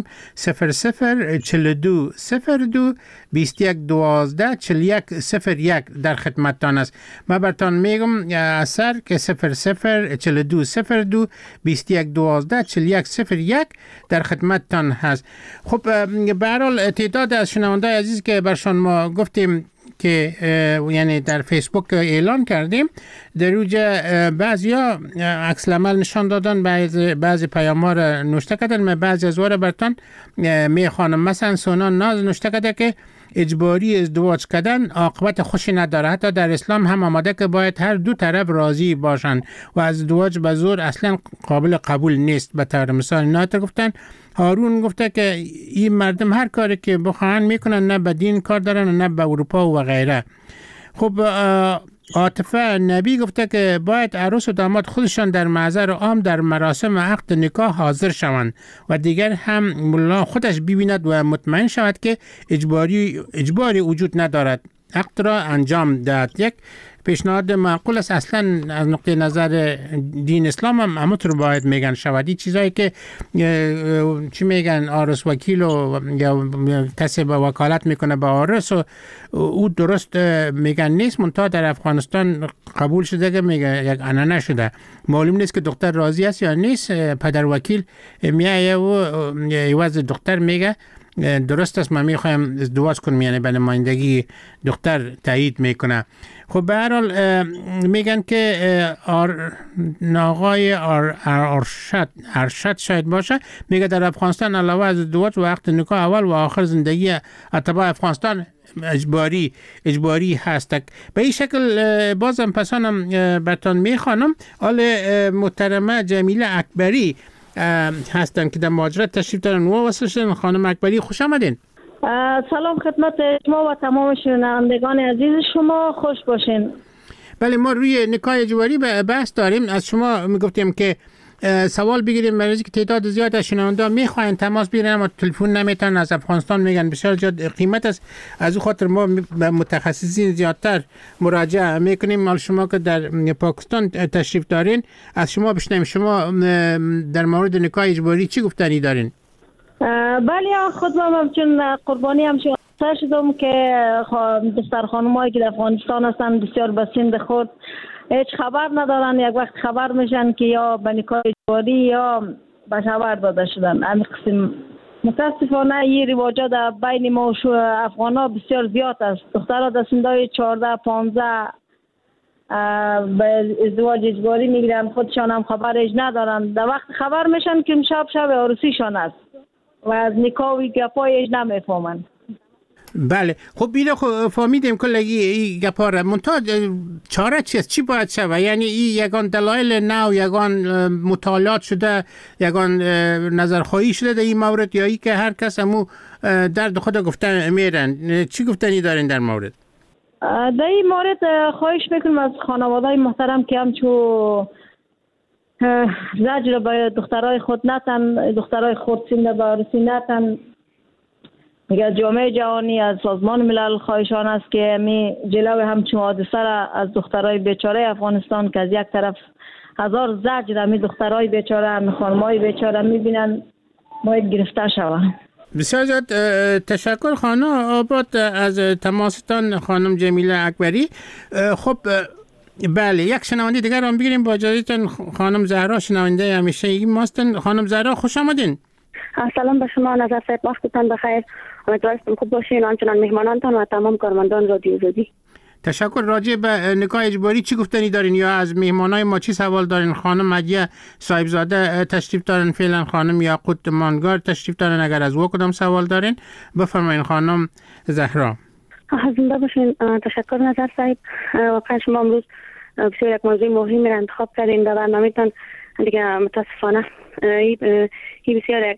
0042 02 21 12 41 01 در خدمتتان است. من برتان میگم اثر که 0042 02 21 12 41 01 در خدمتتان هست. خب به هر حال تعداد از شنونده عزیز که برشان ما گفتیم که یعنی در فیسبوک اعلان کردیم، در اوجه بعضیا عکس العمل نشان دادن، بعضی پیام‌ها را نوشته کردن. من بعضی از واره برتان میخوانم. مثلا سونا ناز نوشته کرده که اجباری ازدواج کردن عاقبت خوشی نداره. حتی در اسلام هم آمده که باید هر دو طرف راضی باشند و ازدواج به زور اصلا قابل قبول نیست. به طور مثال نات گفتن هارون گفته که این مردم هر کاری که بخواهن میکنن، نه به دین کار دارن نه به اروپا و غیره. خب عاطفه نبی گفته که باید عروس و داماد خودشان در محضر عام در مراسم عقد نکاح حاضر شوند و دیگر هم ملا خودش ببیند و مطمئن شود که اجباری وجود ندارد، عقد را انجام دهد. یک پیشنهاد معقول است. اصلا از نقطه نظر دین اسلام هم همونطور باید میگن شود. این چیزایی که چی میگن عارس وکیل و یا کسی به وکالت میکنه به عارس و او درست میگن نیست، منتها در افغانستان قبول شده که میگه یک عنعنه شده. معلوم نیست که دختر راضی است یا نیست. پدر وکیل میایه و عوض دختر میگه درست است من میخوایم ازدواج کنم، یعنی به نمایندگی دختر تایید میکنه. خب به هر حال میگن که آقای ارشد شاید باشه، میگه در افغانستان علاوه از ازدواج و وقت نکاح اول و آخر زندگی اتباع افغانستان اجباری هست. به این شکل بازم پسانم برتان میخوانم. آل محترمه جمیله اکبری هستن که در مهاجرت تشریف دارن و واسه خانم اکبری خوش آمدین. سلام خدمت شما و تمام شنوندگان عزیز شما، خوش باشین. بله ما روی نکاح اجباری بحث داریم. از شما میگفتیم که سوال بگیریم برای که تعداد زیاد از شنونده میخواین تماس بگیرن اما تلفن نمیتونن، از افغانستان میگن بسیار زیاد قیمت است. از او خاطر ما به متخصصین زیادتر مراجعه میکنیم. مال شما که در پاکستان تشریف دارین از شما بشنویم. شما در مورد نکاح اجباری چی گفتنی دارین؟ بله خود من چون قربانی هم شدم که بستر خانمایی که در افغانستان هستن بسیار به سن خود هیچ خبر ندارن، یک وقت خبر میشن که یا به نکاح اجباری یا به خبر داده شدن. همین قسم متاسفانه این رواجات در بین ما و افغانا بسیار زیاد است. دخترها در سنهای 14 15 به ازدواج اجباری میگیرن، خودشان هم خبرش ندارن. در وقت خبر میشن که شب عروسیشان است و از نکاح و گپایش نمیفهمن. بله خب بیره فهمیدیم کلگی این گپا را، منتها چاره چیست؟ چی باید شود؟ یعنی این یگان دلایل نو، یگان مطالعات شده، یگان نظرخواهی شده در این مورد، یا ای که هر کس همو درد خود گفتن میرن؟ چی گفتنی دارین در مورد؟ در این مورد خواهش میکنم از خانواده محترم که همچو زجر به دخترای خود نتن، دخترای خود سینه به عروسی نتن. میگه جامعه جهانی از سازمان ملل خواهشان است که می جلوی همچون حادثه را از دخترای بیچاره افغانستان که از یک طرف هزار زجر می دخترای بیچاره هم خانمای بیچاره میبینن باید گرفته شوند. بسیار زیاد تشکر خانم آباد از تماستان خانم جمیله اکبری. خب بله، یک شنونده دیگر هم بگیریم با اجازهتون. خانم زهرا شنونده همیشه این ماستن. خانم زهرا خوش آمدین. سلام به شما، نظر صاحب، وقتتان بخیر. امیدوارم خوب باشین، آنچنان مهمانانتان و تمام کارمندان رادیو آزادی. تشکر. راجع به نکاح اجباری چی گفتنی دارین یا از مهمانای ما چی سوال دارین؟ خانم مدیه صاحبزاده تشریف دارن فعلا، خانم یاقوت مانگار تشریف دارن. اگر از او کدام سوال دارین بفرمایین خانم زهرا. زنده باشین. تشکر نظر صاحب. واقعا شما امروز بسیار یک موضوع مهمی را انتخاب کردین در برنامه‌تان. دیگه متاسفانه این بسیار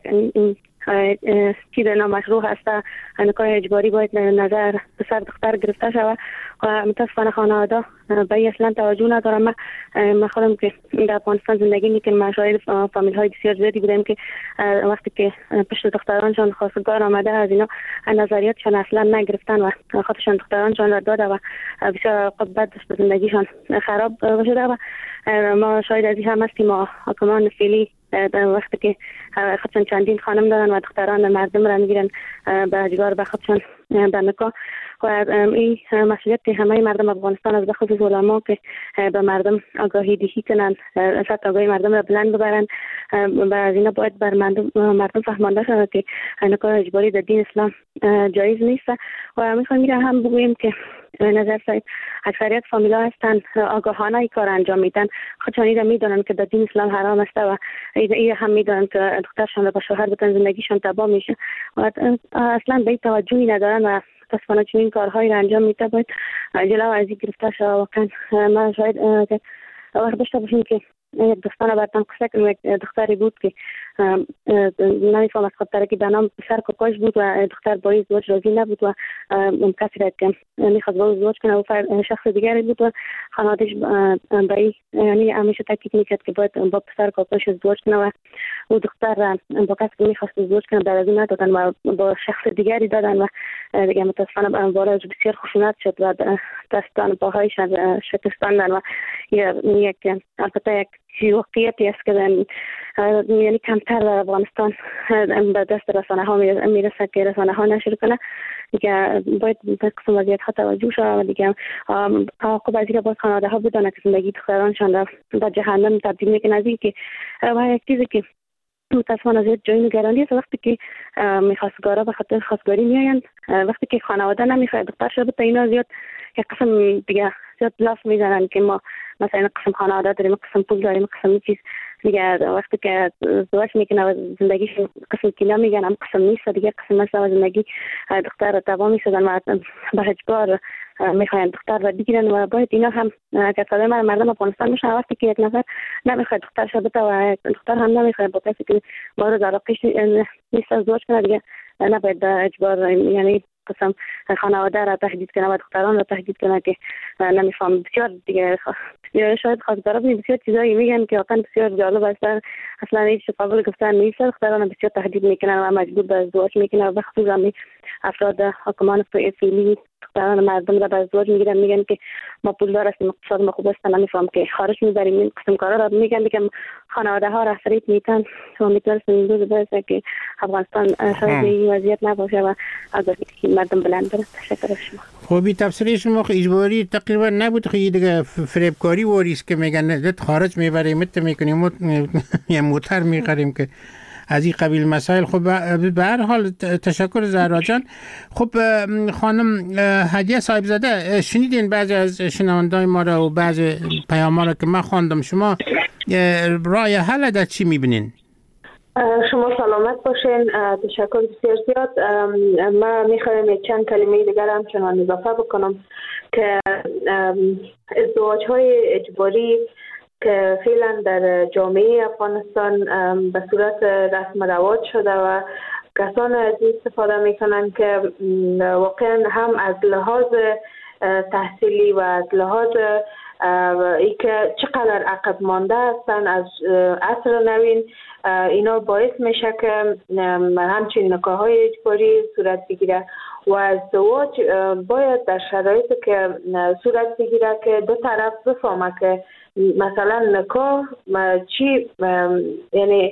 چیز نامشروع هست. نکاح اجباری باید نظر پسر دختر گرفته شود و متاسفانه خانواده به این اصلا توجه ندارم. من خودم که در افغانستان زندگی میکنم، من شاهد فامیل های بسیار زیادی بودم که وقتی که پشت دخترانشان خواستگار آمده از اینا نظریاتشان اصلا نگرفتن و خودشان دخترانشان را داده و بسیار عواقب بد به زندگیشان خراب شده و ما شاهد از این هم هستیم. حاکمان فعلی وقتی که خودشان چندین خانم دارن و دختران مردم را میگیرن به اجبار به خودشان در نکاح و این مسئولیت همه مردم افغانستان از بخصوص علما که به مردم آگاهی دهی کنند، سطح آگاهی مردم را بلند ببرند و از اینا باید بر مردم فهمانده شود که نکاح اجباری در دین اسلام جایز نیست. و میخوایم هم بگوییم که نظر صاحب اکثریت فامیلا هستند آگاهانه این کار انجام میدن، خودشان ایده میدونن که در دین اسلام حرام است و ایده هم میدونن که دخترشان را به شوهر بدن زندگیشان تباه میشه و اصلا به این توجهی ندارن و متاسفانه چون این کارهایی را انجام میده باید جلو از این گرفته شود. واقعا ما شاید وقت داشته باشیم که یک دوستان براتون قصه کنم. یک دختری بود که نمیفهم از خاطر که به نام پسر کوکاش بود و دختر با ازدواج راضی نبود و کسی را که میخواست با ازدواج کنه و شخص دیگری بود و خانواده‌اش به یعنی همیشه تاکید میکرد که باید با پسر کوکاش ازدواج کنه و او دختر با کسی که میخواست ازدواج کنه در از این ندادن و با شخص دیگری دادن و دیگه متاسفانه بالا بسیار خشونت شد و دستان پاهایش شکستاندن و یک البته یک واقعیتی است که یعنی کمتر در افغانستان به دست رسانه ها میرسه که رسانه ها نشر کنه. دیگه باید به قسم وضعیت ها توجه شود و دیگه عواقب از اینکه باید خانواده ها بدانه که زندگی دخترانشان را به جهنم تبدیل میکنه. از اینکه و یک چیزی که متاسفانه زیاد جای نگرانی است وقتی که میخواستگارا به خاطر خواستگاری میآیند، وقتی که خانواده نمیخواد دختر شده تا اینا زیاد یک قسم دیگه زیاد لاف میزنن که ما مثلا قسم خانواده داریم، قسم پول داریم، قسم چیز دیگه. وقتی که ازدواج میکنه و زندگیش قسم کینا میگن هم قسم نیست دیگه، قسم مثلا زندگی دختر را تباه میشدن و به اجبار میخواین دختر را بگیرن و باید اینا هم که صدای مردم افغانستان میشن. وقتی که یک نفر نمیخواد دختر شده و دختر هم نمیخواد با کسی که مورد علاقهش نیست ازدواج کنه دیگه نباید اجبار یعنی قسم خانواده را تهدید کنه و دختران را تهدید کنه که نمیفهم. بسیار دیگه شاید خواستگارا بسیار چیزایی میگن که واقعا بسیار جالب است. اصلا هیچ قابل گفتن نیست. دختران بسیار تهدید میکنن و مجبور به ازدواج میکنن و خصوصا افراد حاکمان فعلی دختران مردم را به ازدواج میگیرن، میگن که ما پولدار هستیم، اقتصاد ما خوب است، نمیفهم که خارج میبریم. این قسم کارا را میگن دیگه خانواده ها را فریب میتن و میتونن این روز برسه که افغانستان شاید این وضعیت نباشه و آگاهی مردم بلند بره. تشکر شما. خب این تفسیر شما اجباری تقریبا نبود، خیلی دیگه فریبکاری واریست که میگن خارج میبریم مت میکنیم یه موتر میخریم که از این قبیل مسائل. خب به هر حال تشکر زهرا جان. خب خانم هدیه صاحبزاده شنیدین بعضی از شنوندای ما را و بعضی پیام را که من خواندم، شما راه حل در چی میبینین؟ شما سلامت باشین. تشکر بسیار زیاد. من میخوایم یک چند کلمه دیگر هم چنان اضافه بکنم که ازدواج های اجباری که فعلا در جامعه افغانستان به صورت رسم رواج شده و کسان از این استفاده میکنن که واقعا هم از لحاظ تحصیلی و از لحاظ ای که چقدر عقب مانده هستن از عصر نوین، اینا باعث میشه که همچین نکاح‌های اجباری صورت بگیره و ازدواج باید در شرایطی که صورت بگیره که دو طرف بفهمه که مثلا نکاح چی، یعنی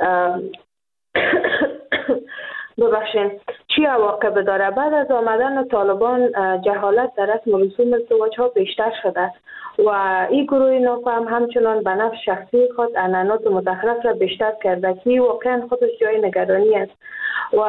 ببخشین چی عواقب داره. بعد از آمدن طالبان جهالت در رسم و رسوم ازدواج ها بیشتر شده و این گروه نافهم همچنان به نفع شخصی خود عنعنات متخلف را بیشتر کرده که واقعا خودش جای نگرانی است. و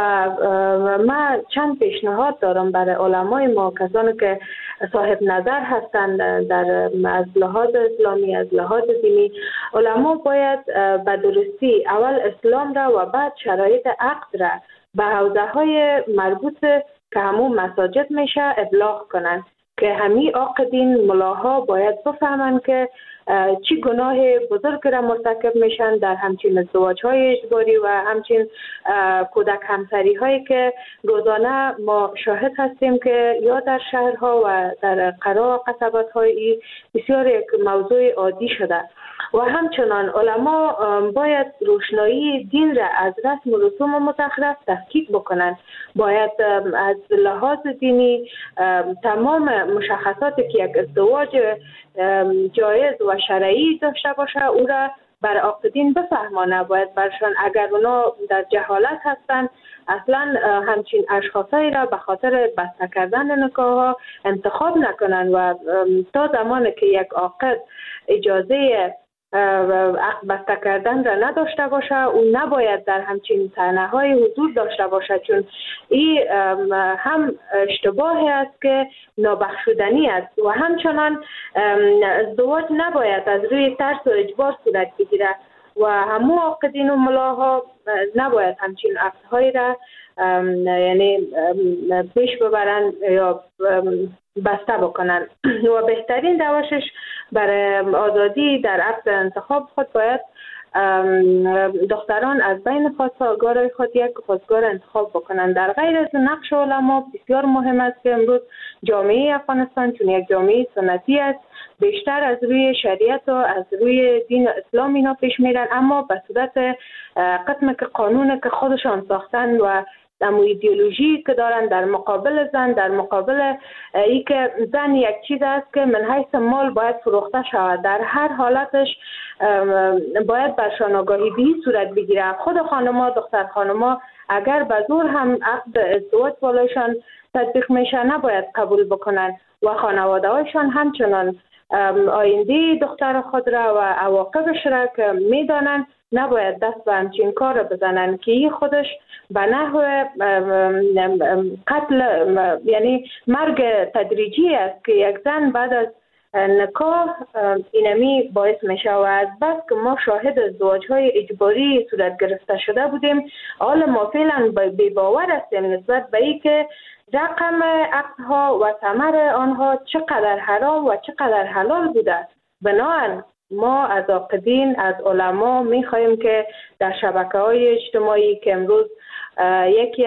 من چند پیشنهاد دارم برای علمای ما، کسانی که صاحب نظر هستند از لحاظ اسلامی، از لحاظ دینی. علما باید به درستی اول اسلام را و بعد شرایط عقد را به حوزه های مربوط که همون مساجد میشه ابلاغ کنن که همین عاقدین ملاها باید بفهمن که چی گناه بزرگ را مرتکب میشن در همچین ازدواج های اجباری و همچین کودک همسری هایی که روزانه ما شاهد هستیم که یا در شهرها و در قرا و قصبت های بسیار یک موضوع عادی شده. و همچنان علما باید روشنایی دین را از رسم و رسوم متخلف تفکیک بکنند. باید از لحاظ دینی تمام مشخصاتی که یک ازدواج جایز و شرعی داشته باشه او را بر عاقدین بفهمانه. باید برشان اگر اونا در جهالت هستند اصلا همچین اشخاصی را به خاطر بسته کردن نکاح ها انتخاب نکنن و تا زمانی که یک عاقد اجازه عقد بسته کردن را نداشته باشه او نباید در همچین صحنه های حضور داشته باشه، چون این هم اشتباهی است که نابخشودنی است. و همچنان ازدواج نباید از روی ترس و اجبار صورت بگیره و همو عاقدین و ملاها نباید همچین عقدهای را یعنی پیش ببرن یا بسته بکنن. و بهترین روشش برای آزادی در عقد انتخاب خود باید دختران از بین خواستگارای خود یک خواستگار انتخاب بکنن. در غیر از نقش علما بسیار مهم است که امروز جامعه افغانستان چون یک جامعه سنتی است بیشتر از روی شریعت و از روی دین اسلام اینا پیش میرن، اما به صورت قسم که قانون که خودشان ساختن و اما ایدئولوژی که دارن در مقابل زن، در مقابل ای که زن یک چیز است که من حیث مال باید فروخته شود، در هر حالتش باید برشان آگاهی به صورت بگیره. خود خانما، دختر خانما اگر به زور هم عقد ازدواج بالایشان تطبیق میشه نباید قبول بکنن و خانواده هایشان همچنان آینده دختر خود را و عواقبش را که میدانن نباید دست به همچین کار را بزنن که این خودش به نحو قتل یعنی مرگ تدریجی است که یک زن بعد از نکاح اینمی باعث میشه. و از بس که ما شاهد ازدواج‌های اجباری صورت گرفته شده بودیم، حالا ما فعلا بی باور هستیم نسبت به این که رقم عقدها و ثمر آنها چقدر حرام و چقدر حلال بوده. بنابراین ما از عاقدین، از علما میخواهیم که در شبکه‌های اجتماعی که امروز یکی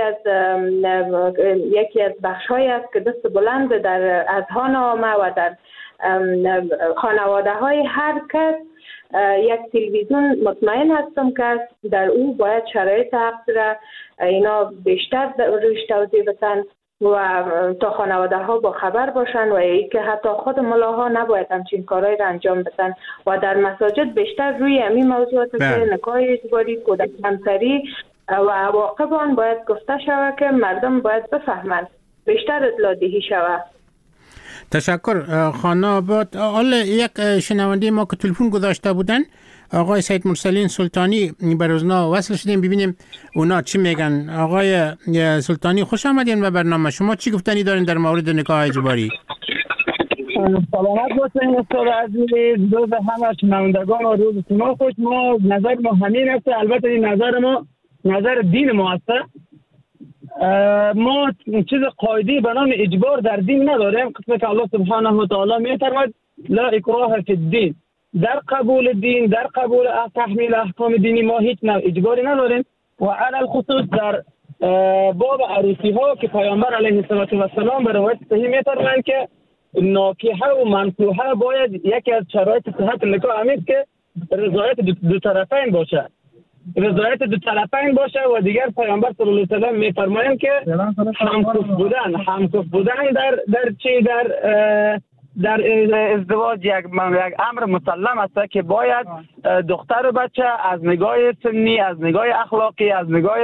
از بخش‌هایی است که دست بلند در اذهان عامه و در خانواده‌های هر کس یک تلویزیون مطمئن هستم که در او باید شرایط عقد را اینا بیشتر روش توضیح بدن و تا خانواده ها با خبر باشن و ای که حتی خود ملاها نباید همچین کارهای را انجام بدن و در مساجد بیشتر روی همین موضوعات که نکاح اجباری، کودک همسری و عواقب آن باید گفته شود که مردم باید بفهمند، بیشتر اطلاع دهی شود. تشکر خانم آباد. حالا یک شنونده ما که تلفن گذاشته بودن آقای سید مرسلین سلطانی بر اونا وصل شدیم ببینیم اونا چی میگن. آقای سلطانی خوش آمدین به برنامه. شما چی گفتنی دارین در مورد نکاح اجباری؟ سلامت باشین استاد عزیز، روز همه شنوندگان و روز شما خوش. ما نظر ما همین است، البته این نظر ما نظر دین ما است. ما چیز قاعده به نام اجبار در دین نداریم. قسمت که الله سبحانه و تعالی می‌فرماید لا اکراه فی الدین، در قبول دین، در قبول تحمیل احکام دینی ما هیچ نوع اجباری نداریم. و علی الخصوص در باب عروسی ها که پیامبر علیه السلام به روایت صحیح می‌فرمایند که ناکحه و منکوحه باید یکی از شرایط صحت نکاح همین که رضایت دو طرفین باشه، رضایت دو طرفین باشه. و دیگر پیامبر صلی الله علیه و سلم میفرمایند که همکف بودن در چی در ازدواج یک امر مسلم است که باید دختر و بچه از نگاه سنی، از نگاه اخلاقی، از نگاه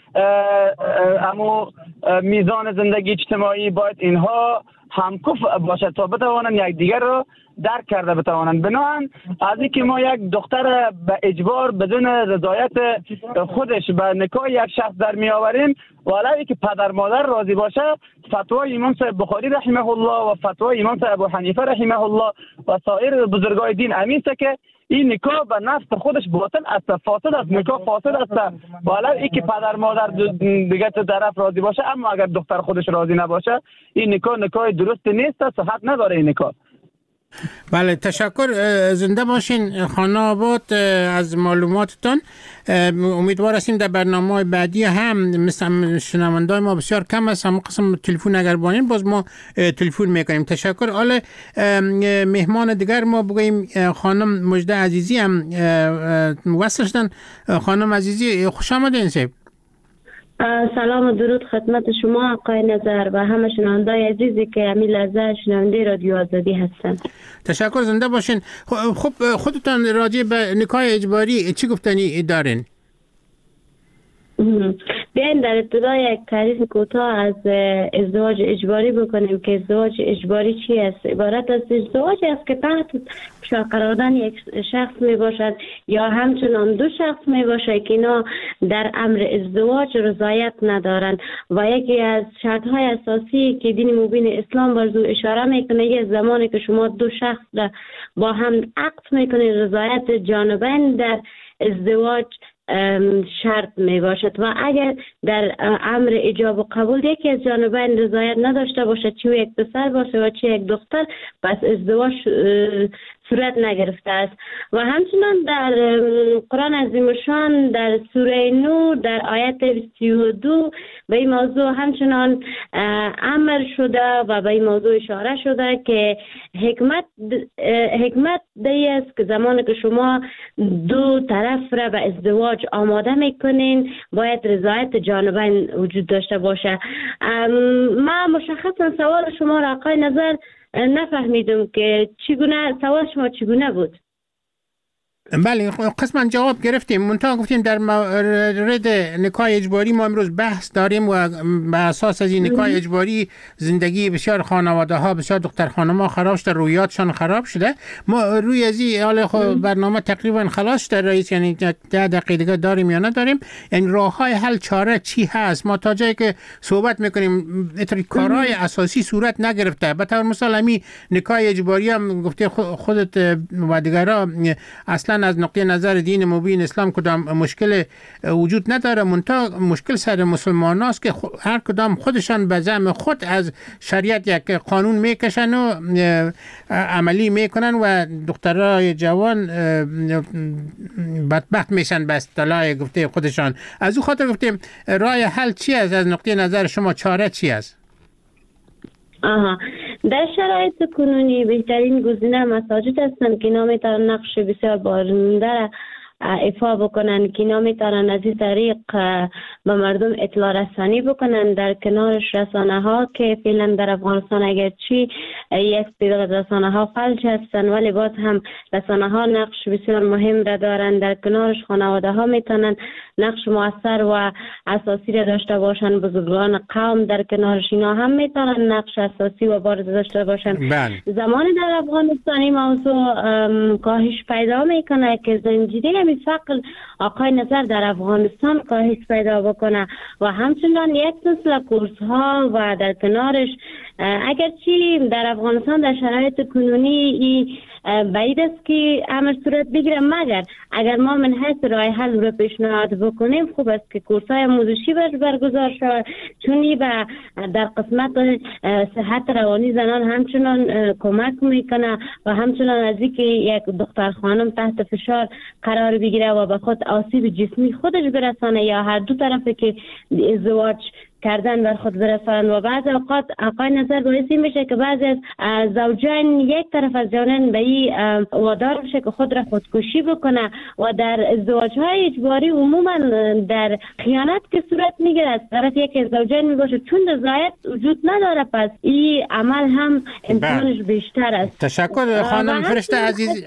میزان زندگی اجتماعی باید اینها همکف باشه تا بتوانند یک دیگر رو درک کرده بتوانند. بنابراین از اینکه ما یک دختر به اجبار بدون رضایت خودش به نکاح یک شخص در می آوریم، ولی که پدر مادر راضی باشه، فتوای امام صاحب بخاری رحمه الله و فتوای امام صاحب ابو حنیفه رحمه الله و سایر بزرگای دین همین است که این نکاح به نفس خودش باطل است، فاسد است، نکاح فاسد است. ولی اینکه پدر مادر دیگه طرف راضی باشه، اما اگر دختر خودش راضی نباشه این نکاح درست نیست، صحت نداره این نکاح. بله، تشکر. زنده باشین خانم آباد از معلوماتتان. امیدوار هستیم در برنامه بعدی هم مثل شنوندای ما بسیار کم است، هم قسم تلفن اگر بانین باز ما تلفن میکنیم. تشکر. حالا مهمان دیگر ما بگوییم خانم مجده عزیزی هم وصل شدن. خانم عزیزی خوش آمدین. سیب سلام و درود خدمت شما آقای نظر و همه شنوندای عزیزی که همین لحظه شنونده رادیو آزادی هستن. تشکر، زنده باشین. خب خودتان راجع به نکاح اجباری چی گفتنی دارین؟ بیاین در ابتدا یک تعریف کوتاه از ازدواج اجباری بکنیم که ازدواج اجباری چی است. عبارت از ازدواج است که تحت فشار قرار دادن یک شخص می باشد یا همچنان دو شخص می باشد که اینا در امر ازدواج رضایت ندارند و یکی از شرط های اساسی که دین مبین اسلام بر او اشاره میکنه یه زمانی که شما دو شخص با هم عقد میکنید رضایت جانبین در ازدواج شرط می باشد و اگر در امر ایجاب و قبول یکی از جانبین رضایت نداشته باشد، چه یک پسر باشه و چه یک دختر، پس ازدواج صورت نگرفته است. و همچنان در قرآن عظیم الشان در سوره نور در آیت 32 به این موضوع همچنان امر شده و به این موضوع اشاره شده که حکمت دی است که زمانی که شما دو طرف را به ازدواج آماده میکنین باید رضایت جانبین وجود داشته باشه. ما مشخصا سوال شما را آقای نظر نفهمیدم که چگونه، سوال شما چگونه بود؟ بله، قسما جواب گرفتیم. منتها گفتیم در مورد نکاح اجباری ما امروز بحث داریم و به اساس از این نکاح اجباری زندگی بسیار خانواده ها، بسیار دختر خانم ها خراب شده، رویاتشان خراب شده. ما روی از این حال برنامه تقریبا خلاص شده رئیس، یعنی 10 دقیقه دیگه داریم یا نداریم. یعنی راه های حل چاره چی هست؟ ما تا جایی که صحبت میکنیم اتری کارهای اساسی صورت نگرفته. به طور مثال همین نکاح اجباری هم گفته خودت و دیگرها اصلا از نقطه نظر دین مبین اسلام کدام مشکل وجود نداره، منتها مشکل سر مسلمان هاست که هر کدام خودشان به زعم خود از شریعت یک قانون میکشن و عملی میکنن و دخترای جوان بدبخت میشن به اصطلاح گفته خودشان. از او خاطر گفتیم راه حل چی است؟ از نقطه نظر شما چاره چی است؟ در شرایط کنونی بهترین گزینه مساجد هستند که اینا میتونن نقش بسیار بارنده ایفا بکنن، که اینا میتونن از این طریق به مردم اطلاع رسانی بکنن. در کنارش رسانه ها که فعلا در افغانستان اگرچه یک تعداد رسانه ها فلج هستن ولی باز هم رسانه ها نقش بسیار مهم را دارن. در کنارش خانواده ها میتونن نقش مؤثر و اساسی را داشته باشن. بزرگان قوم در کنارش اینا هم میتونن نقش اساسی و بارز داشته باشن. زمانی در افغانستان این موضوع کاهش پیدا میکنه که زنجیره فقر آقای نظر در افغانستان کاهش پیدا بکنه و همچنان یک سلسله کورس ها و در کنارش اگرچه در افغانستان در شرایط کنونی بعید است که امر صورت بگیره، مگر اگر ما من حیث راه حل رو پیشنهاد بکنیم خوب است که کورس های آموزشی برگزار شود، چون در قسمت صحت روانی زنان همچنان کمک میکنه و همچنان از اینکه یک دختر خانم تحت فشار قرار بگیره و به خود آسیب جسمی خودش برسانه یا هر دو طرفی که ازدواج کردن بر خود برسانند و بعض اوقات آقای نظر باعث این میشه که بعضی از زوجین یک طرف از جانن به این وادار میشه که خود را خودکشی بکنه و در ازدواج‌های اجباری عموما در خیانت که صورت میگیره از طرف یک از زوجین میباشه چون رضایت وجود نداره پس این عمل هم امکانش بیشتر است. تشکر خانم فرشته عزیز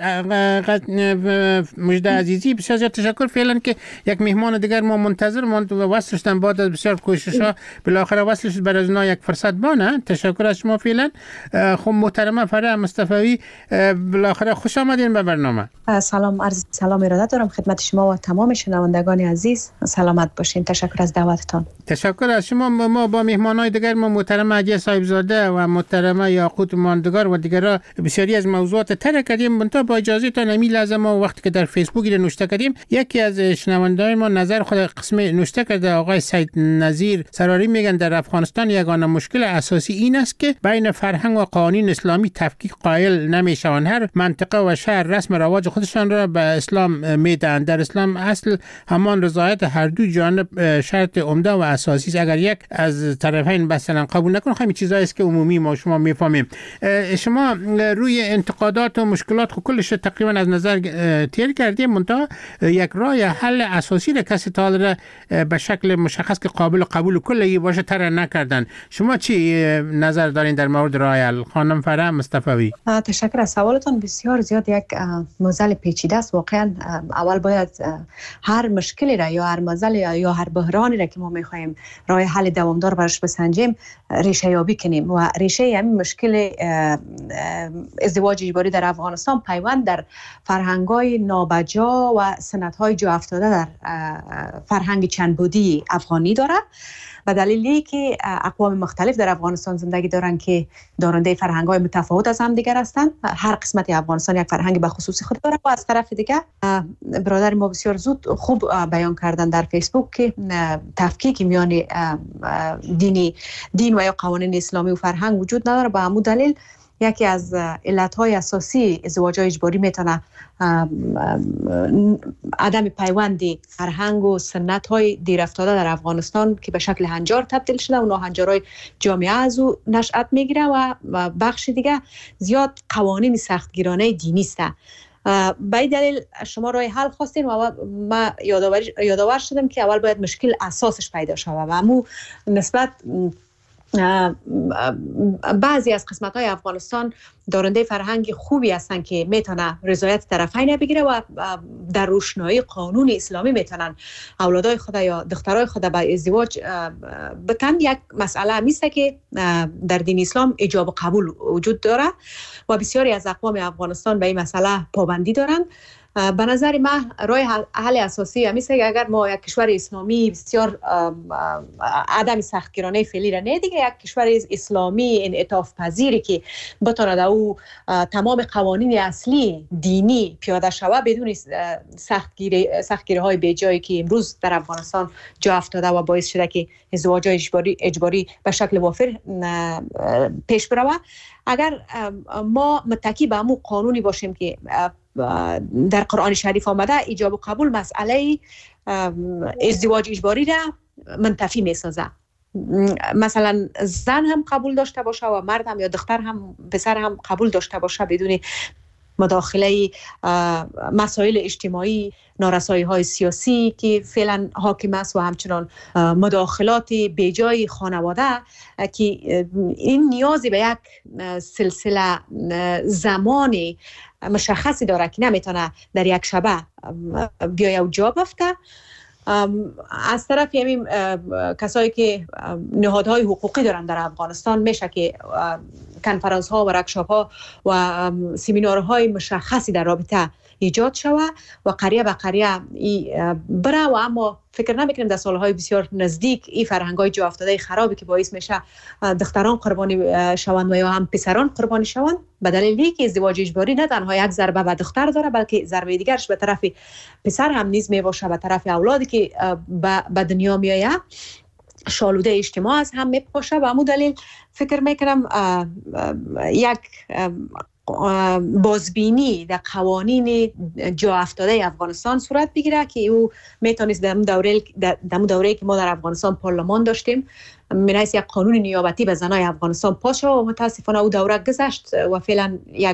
مجده عزیزی بسیار زیاد تشکر. فعلا که یک مهمان دیگر ما منتظر ماند و وصل شدن بعد از بسیار کوشش‌ها بالاخره وصل شد برای از یک فرصت بانه. تشکر از شما. فعلا خب محترمه فرح مصطفی بالاخره خوش آمدین به برنامه. سلام، عرض سلام ارادت دارم خدمت شما و تمام شنوندگان عزیز. سلامت باشین. تشکر از دعوتتان. تشکر از شما. ما با مهمانای دیگر ما محترمه عجیه صاحبزاده و محترمه یاقوت ماندگار و دیگرها بسیاری از موضوعات طرح کردیم. منتها با اجازه تان همین لحظه ما وقتی که در فیسبوک نوشته کردیم یکی از شنوندگان ما نظر خود قسم نوشته کرده. آقای سید نظیر سراری میگن در افغانستان یگانه مشکل اساسی این است که بین فرهنگ و قوانین اسلامی تفکیک قائل نمیشوند. هر منطقه و شهر رسم رواج خودشان را به اسلام میدهند. در اسلام اصل همان رضایت هر دو جانب شرط عمده و اساسی است. اگر یک از طرفین مثلا قبول نکنه همین چیزایی است که عمومی ما شما میفهمیم. شما روی انتقادات و مشکلات خود کلش تقریبا از نظر تیر کردیم. منتها یک راه حل اساسی را کسی تا به شکل مشخص که قابل قبول کلی باشه طرح نکردن. شما چی نظر دارین در مورد راه حل؟ خانم فرح مصطفی. تشکر از سوالتون. بسیار زیاد یک موضوع پیچیده است. واقعا اول باید هر مشکلی را یا هر موضوع یا هر بحرانی را که ما می‌خوایم راه حل دوامدار براش بسنجیم ریشه یابی کنیم و ریشه همین مشکل ازدواج اجباری در افغانستان پیوند در فرهنگ‌های نابجا و سنت‌های جا افتاده در فرهنگ چند بودی افغانی داره. به دلیلی که اقوام مختلف در افغانستان زندگی دارن که دارنده فرهنگ‌های متفاوت از هم دیگر هستند. هر قسمت افغانستان یک فرهنگ به خصوصی خود داره و از طرف دیگه برادر ما بسیار زود خوب بیان کردن در فیسبوک که تفکیک میان دین و یا قوانین اسلامی و فرهنگ وجود نداره. به همون دلیل یکی از علتهای اساسی ازدواج‌های اجباری میتونه عدم پیوند فرهنگ و سنت‌های دیر افتاده در افغانستان که به شکل هنجار تبدیل شده و هنجارهای جامعه از او نشأت میگیره و بخش دیگه زیاد قوانین سختگیرانه دینی است. به این دلیل شما راه حل خواستین و ما یادآور شدم که اول باید مشکل اساسش پیدا شود و همون نسبت بعضی از قسمت‌های افغانستان دارنده فرهنگ خوبی هستن که میتونه رضایت طرفین بگیره و در روشنایی قانون اسلامی میتونن اولادای خود یا دخترای خود به ازدواج بتن. یک مسئله همیسته که در دین اسلام ایجاب و قبول وجود داره و بسیاری از اقوام افغانستان به این مسئله پابندی دارن. به نظر من راه حل اساسی همیشه که اگر ما یک کشور اسلامی بسیار عدم سختگیرانه فعلی را نه دیگه یک کشور اسلامی انعطاف پذیری که بتونه در او تمام قوانین اصلی دینی پیاده شود بدون سختگیری های بیجایی که امروز در افغانستان جا افتاده و باعث شده که ازدواج اجباری به شکل وافر پیش بره. اگر ما متکی به همون قانونی باشیم که در قرآن شریف آمده ایجاب و قبول مسئله ازدواج اجباری را منتفی میسازه. مثلا زن هم قبول داشته باشه و مرد هم یا دختر هم پسر هم قبول داشته باشه بدون مداخله مسائل اجتماعی، نارسایی های سیاسی که فعلا حاکم است و همچنان مداخلات بیجای خانواده که این نیازی به یک سلسله زمانی مشخصی داره که نمیتونه در یک شبه بیایه و جا بفته. از طرف همین کسایی که نهادهای حقوقی دارن در افغانستان میشه که کنفرانس ها و ورکشاپ ها و سمینارهای مشخصی در رابطه ایجاد شوه و قریه به قریه بره و اما فکر نمیکنیم در سالهای بسیار نزدیک این فرهنگ‌های جا افتاده خرابی که باعث میشه دختران قربانی شوند و یا هم پسران قربانی شوند به دلیلی که ازدواج اجباری نه تنها یک ضربه به دختر داره بلکه ضربه دیگرش به طرف پسر هم نیز میباشه، به طرف اولادی که به دنیا میآید شالوده اجتماع از هم میپاشه. و همون دلیل فکر میکنم یک بازبینی در قوانین جا افتاده افغانستان صورت بگیره که او میتونست در دوره‌ای که ما در افغانستان پارلمان داشتیم منحیث یک قانون نیابتی به زنای افغانستان پاس شد و متاسفانه او دوره گذشت و فعلا یک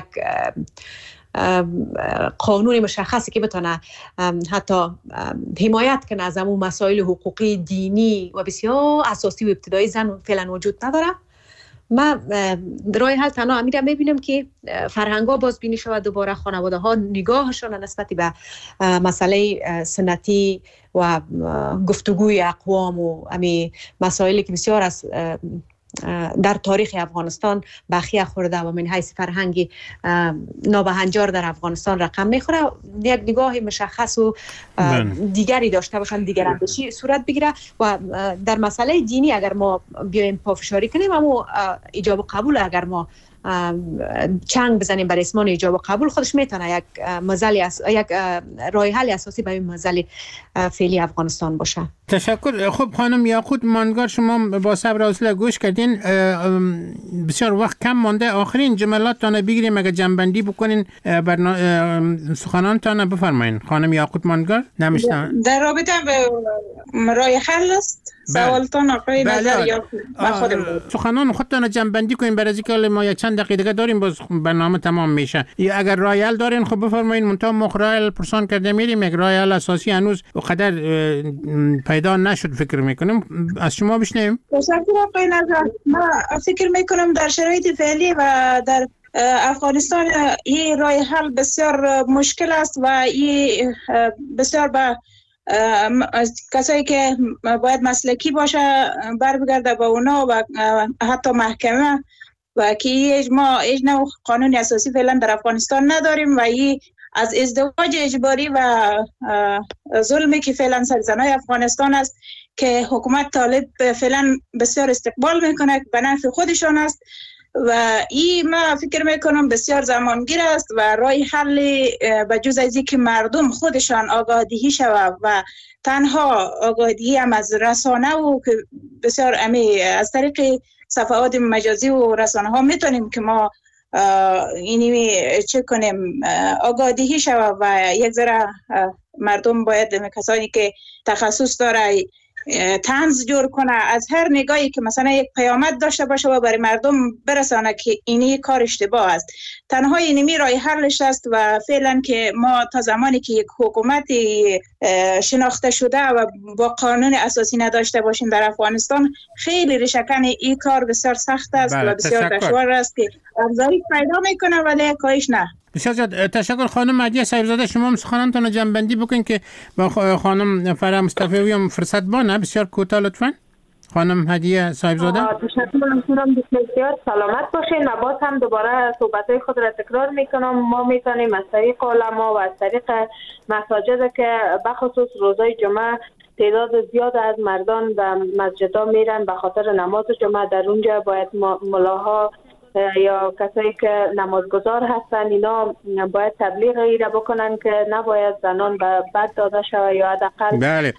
قانون مشخصی که بتونه حتی حمایت کنه از اون مسائل حقوقی دینی و بسیار اساسی و ابتدایی زن فعلا وجود نداره. ما راه حل تنها امیرم ببینم که فرهنگ‌ها بازبینی شود، دوباره خانواده‌ها نگاهشون نسبت به مسئله سنتی و گفتگوی اقوام و امی مسائلی که بسیار از در تاریخ افغانستان بخیه خورده و من حیث فرهنگی نابهنجار در افغانستان رقم میخوره، یک نگاه مشخص و دیگری داشته باشن، دیگر اندیشی صورت بگیره. و در مسئله دینی اگر ما بیایم پافشاری کنیم، اما ایجاب و قبول اگر ما چنگ بزنیم بر اسمان ایجاب و قبول، خودش میتونه یک یک راه حل اساسی برای مسئله فعلی افغانستان باشه. تشکر. خب خانم یاقوت ماندگار، شما با صبر و حوصله گوش کردین، بسیار وقت کم مانده، آخرین جملاتتان بگیریم اگر جنبندی بکنین سخنانتان بفرمایین. خانم یاقوت ماندگار نمیشتم در رابطه به راه حل است سوالتان آقای نظر یاقوت سخنان خودتان جنبندی کنین برای اینکه ما یک چند دقیقه داریم باز برنامه تمام میشه. یا اگر راه حل دارین خب بفرمایین. منتها ما راه حل پرسان کرده میریم، یک راه حل اساسی هنوز قدر پیدا نشد فکر میکنم. از شما بشنویم. تشکر آقای نظر. ما فکر میکنم در شرایط فعلی و در افغانستان این راه حل بسیار مشکل است و این بسیار به کسایی که باید مسلکی باشه برمیگرده به اونا و حتی محکمه و که ما هیچ نوع قانون اساسی فعلا در افغانستان نداریم و این از ازدواج اجباری و ظلمی که فعلا سر زنای افغانستان است که حکومت طالب فعلا بسیار استقبال میکنه به نفع خودشان است و این ما فکر میکنم بسیار زمانگیر است و راه حل به جز از اینکه مردم خودشان آگاهی شود و تنها آگاهی هم از رسانه و که بسیار از طریق صفحات مجازی و رسانه ها میتونیم که ما اینی چه کنیم آگاهی شود و یک ذره مردم باید کسانی که تخصص داره طنز جور کنه از هر نگاهی که مثلا یک پیامد داشته باشه و برای مردم برسانه که اینی کار اشتباه است. تنها اینمی راه حلش است و فعلا که ما تا زمانی که یک حکومت شناخته شده و با قانون اساسی نداشته باشیم در افغانستان خیلی ریشه‌کن این کار بسیار سخت است و بسیار دشوار است که افزایش پیدا میکنه ولی کاهش نه. بسیار تشکر. خانم مهدیه صاحبزاده شما سخنانتان جنبندی بکنین که با خانم فرح مصطفی هم فرصت بانه. بسیار کوتاه لطفاً. خانم هدیه صاحبزاده. تشکر میکنم. بسیار سلامت باشین و باز هم دوباره صحبت‌های خود را تکرار میکنم. ما میتونیم از طریق علما و از طریق مساجد که بخصوص روزهای جمعه تعداد زیاد از مردان به مسجدها میرن به خاطر نماز جمعه، در اونجا باید ملاها یا کسایی که نمازگزار هستن اینا باید تبلیغ ایره بکنن که نباید زنان به بد داده شود یا حداقل. بله.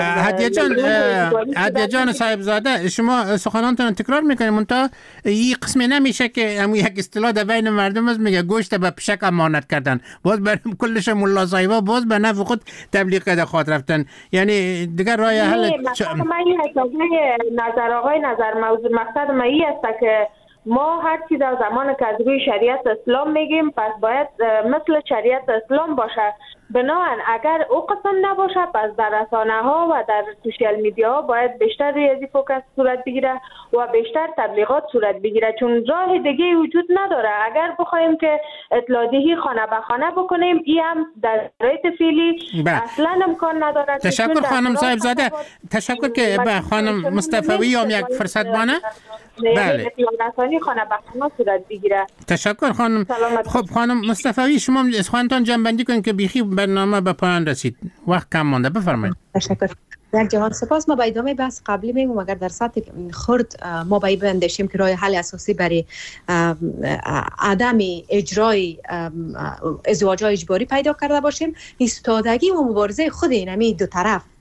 هدیه جان صاحبزاده شما سخنانتون تکرار میکنید منتها این قسم نمیشه که همون یک اصطلاح در بین مردم است میگه گوشت به پشک امانت کردن، باز برای کلش ملا صاحبا باز به نفع خود تبلیغ کرده خاطر رفتن. یعنی دیگر راه حل نظر آقای نظر موضوع مقصد ما این است که ما هر چی در زمان که از روی شریعت اسلام میگیم پس باید مثل شریعت اسلام باشه. بنابراین اگر او قسم نباشه پس در رسانه ها و در سوشیال میدیا ها باید بیشتر ریاضی فوکس صورت بگیره و بیشتر تبلیغات صورت بگیره، چون راه دیگه وجود نداره. اگر بخوایم که اطلاع‌دهی خانه به خانه بکنیم این هم در شرایط فعلی اصلا امکان نداره. تشکر خانم صاحبزاده. تشکر که به خانم مصطفی هم یک فرصت بانه. بله. خانه به خانه صورت بگیره. تشکر خانم. خب خانم مصطفی شما خودتان جنبندی کنید که بیخی برنامه به پایان رسید، وقت کم مانده. بفرمایید. تشکر. در جهان سپاس. ما به ادامه بحث قبلی میگم اگر در سطح خرد ما باید بندشیم که راه حل اساسی برای عدم اجرای ازدواج اجباری پیدا کرده باشیم، ایستادگی و مبارزه خود اینمی دو طرف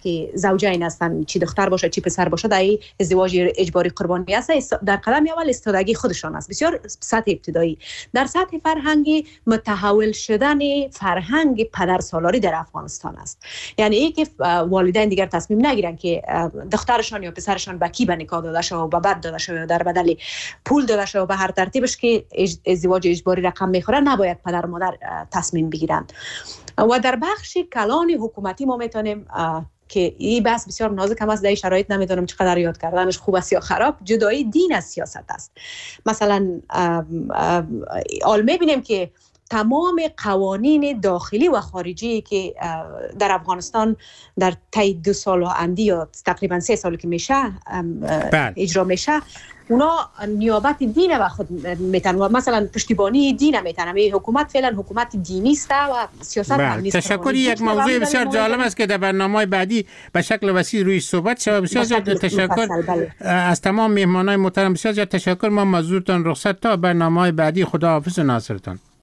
که زوجین هستن، چی دختر باشه چی پسر باشه، در ازدواج اجباری قربانی است، در قدم اول استادگی خودشان است. بسیار سطح ابتدایی. در سطح فرهنگی متحول شدن فرهنگ پدرسالاری در افغانستان است. یعنی ای که والدین دیگر تصمیم نگیرن که دخترشان یا پسرشان به کی به نکاح داده شود و به بد داده شود یا در بدل پول داده شود به هر ترتیبش که ازدواج اجباری رقم میخوره، نباید پدر و مادر تصمیم بگیرند. و در بخش کلان حکومتی ما میتونیم که این بحث بسیار نازک هم است، در این شرایط نمیدونم چقدر یاد کردنش خوب است یا خراب، جدایی دین از سیاست است. مثلا حال میبینیم که تمام قوانین داخلی و خارجی که در افغانستان در طی 2 سال و اندی یا تقریبا 3 سالی که میشه اجرا میشه، اونا نیابت دین و خود میتن و مثلا پشتیبانی دین میتن. این حکومت فعلا حکومت دینی است و سیاست هم نیست. تشکر. یک موضوع بسیار جالب است که در برنامه بعدی به شکل وسیع روی صحبت شود. بسیار زیاد تشکر از تمام مهمانان محترم. بسیار زیاد تشکر. ما معذورتان رخصت تا برنامه بعدی. خدا حافظ ناصرتان.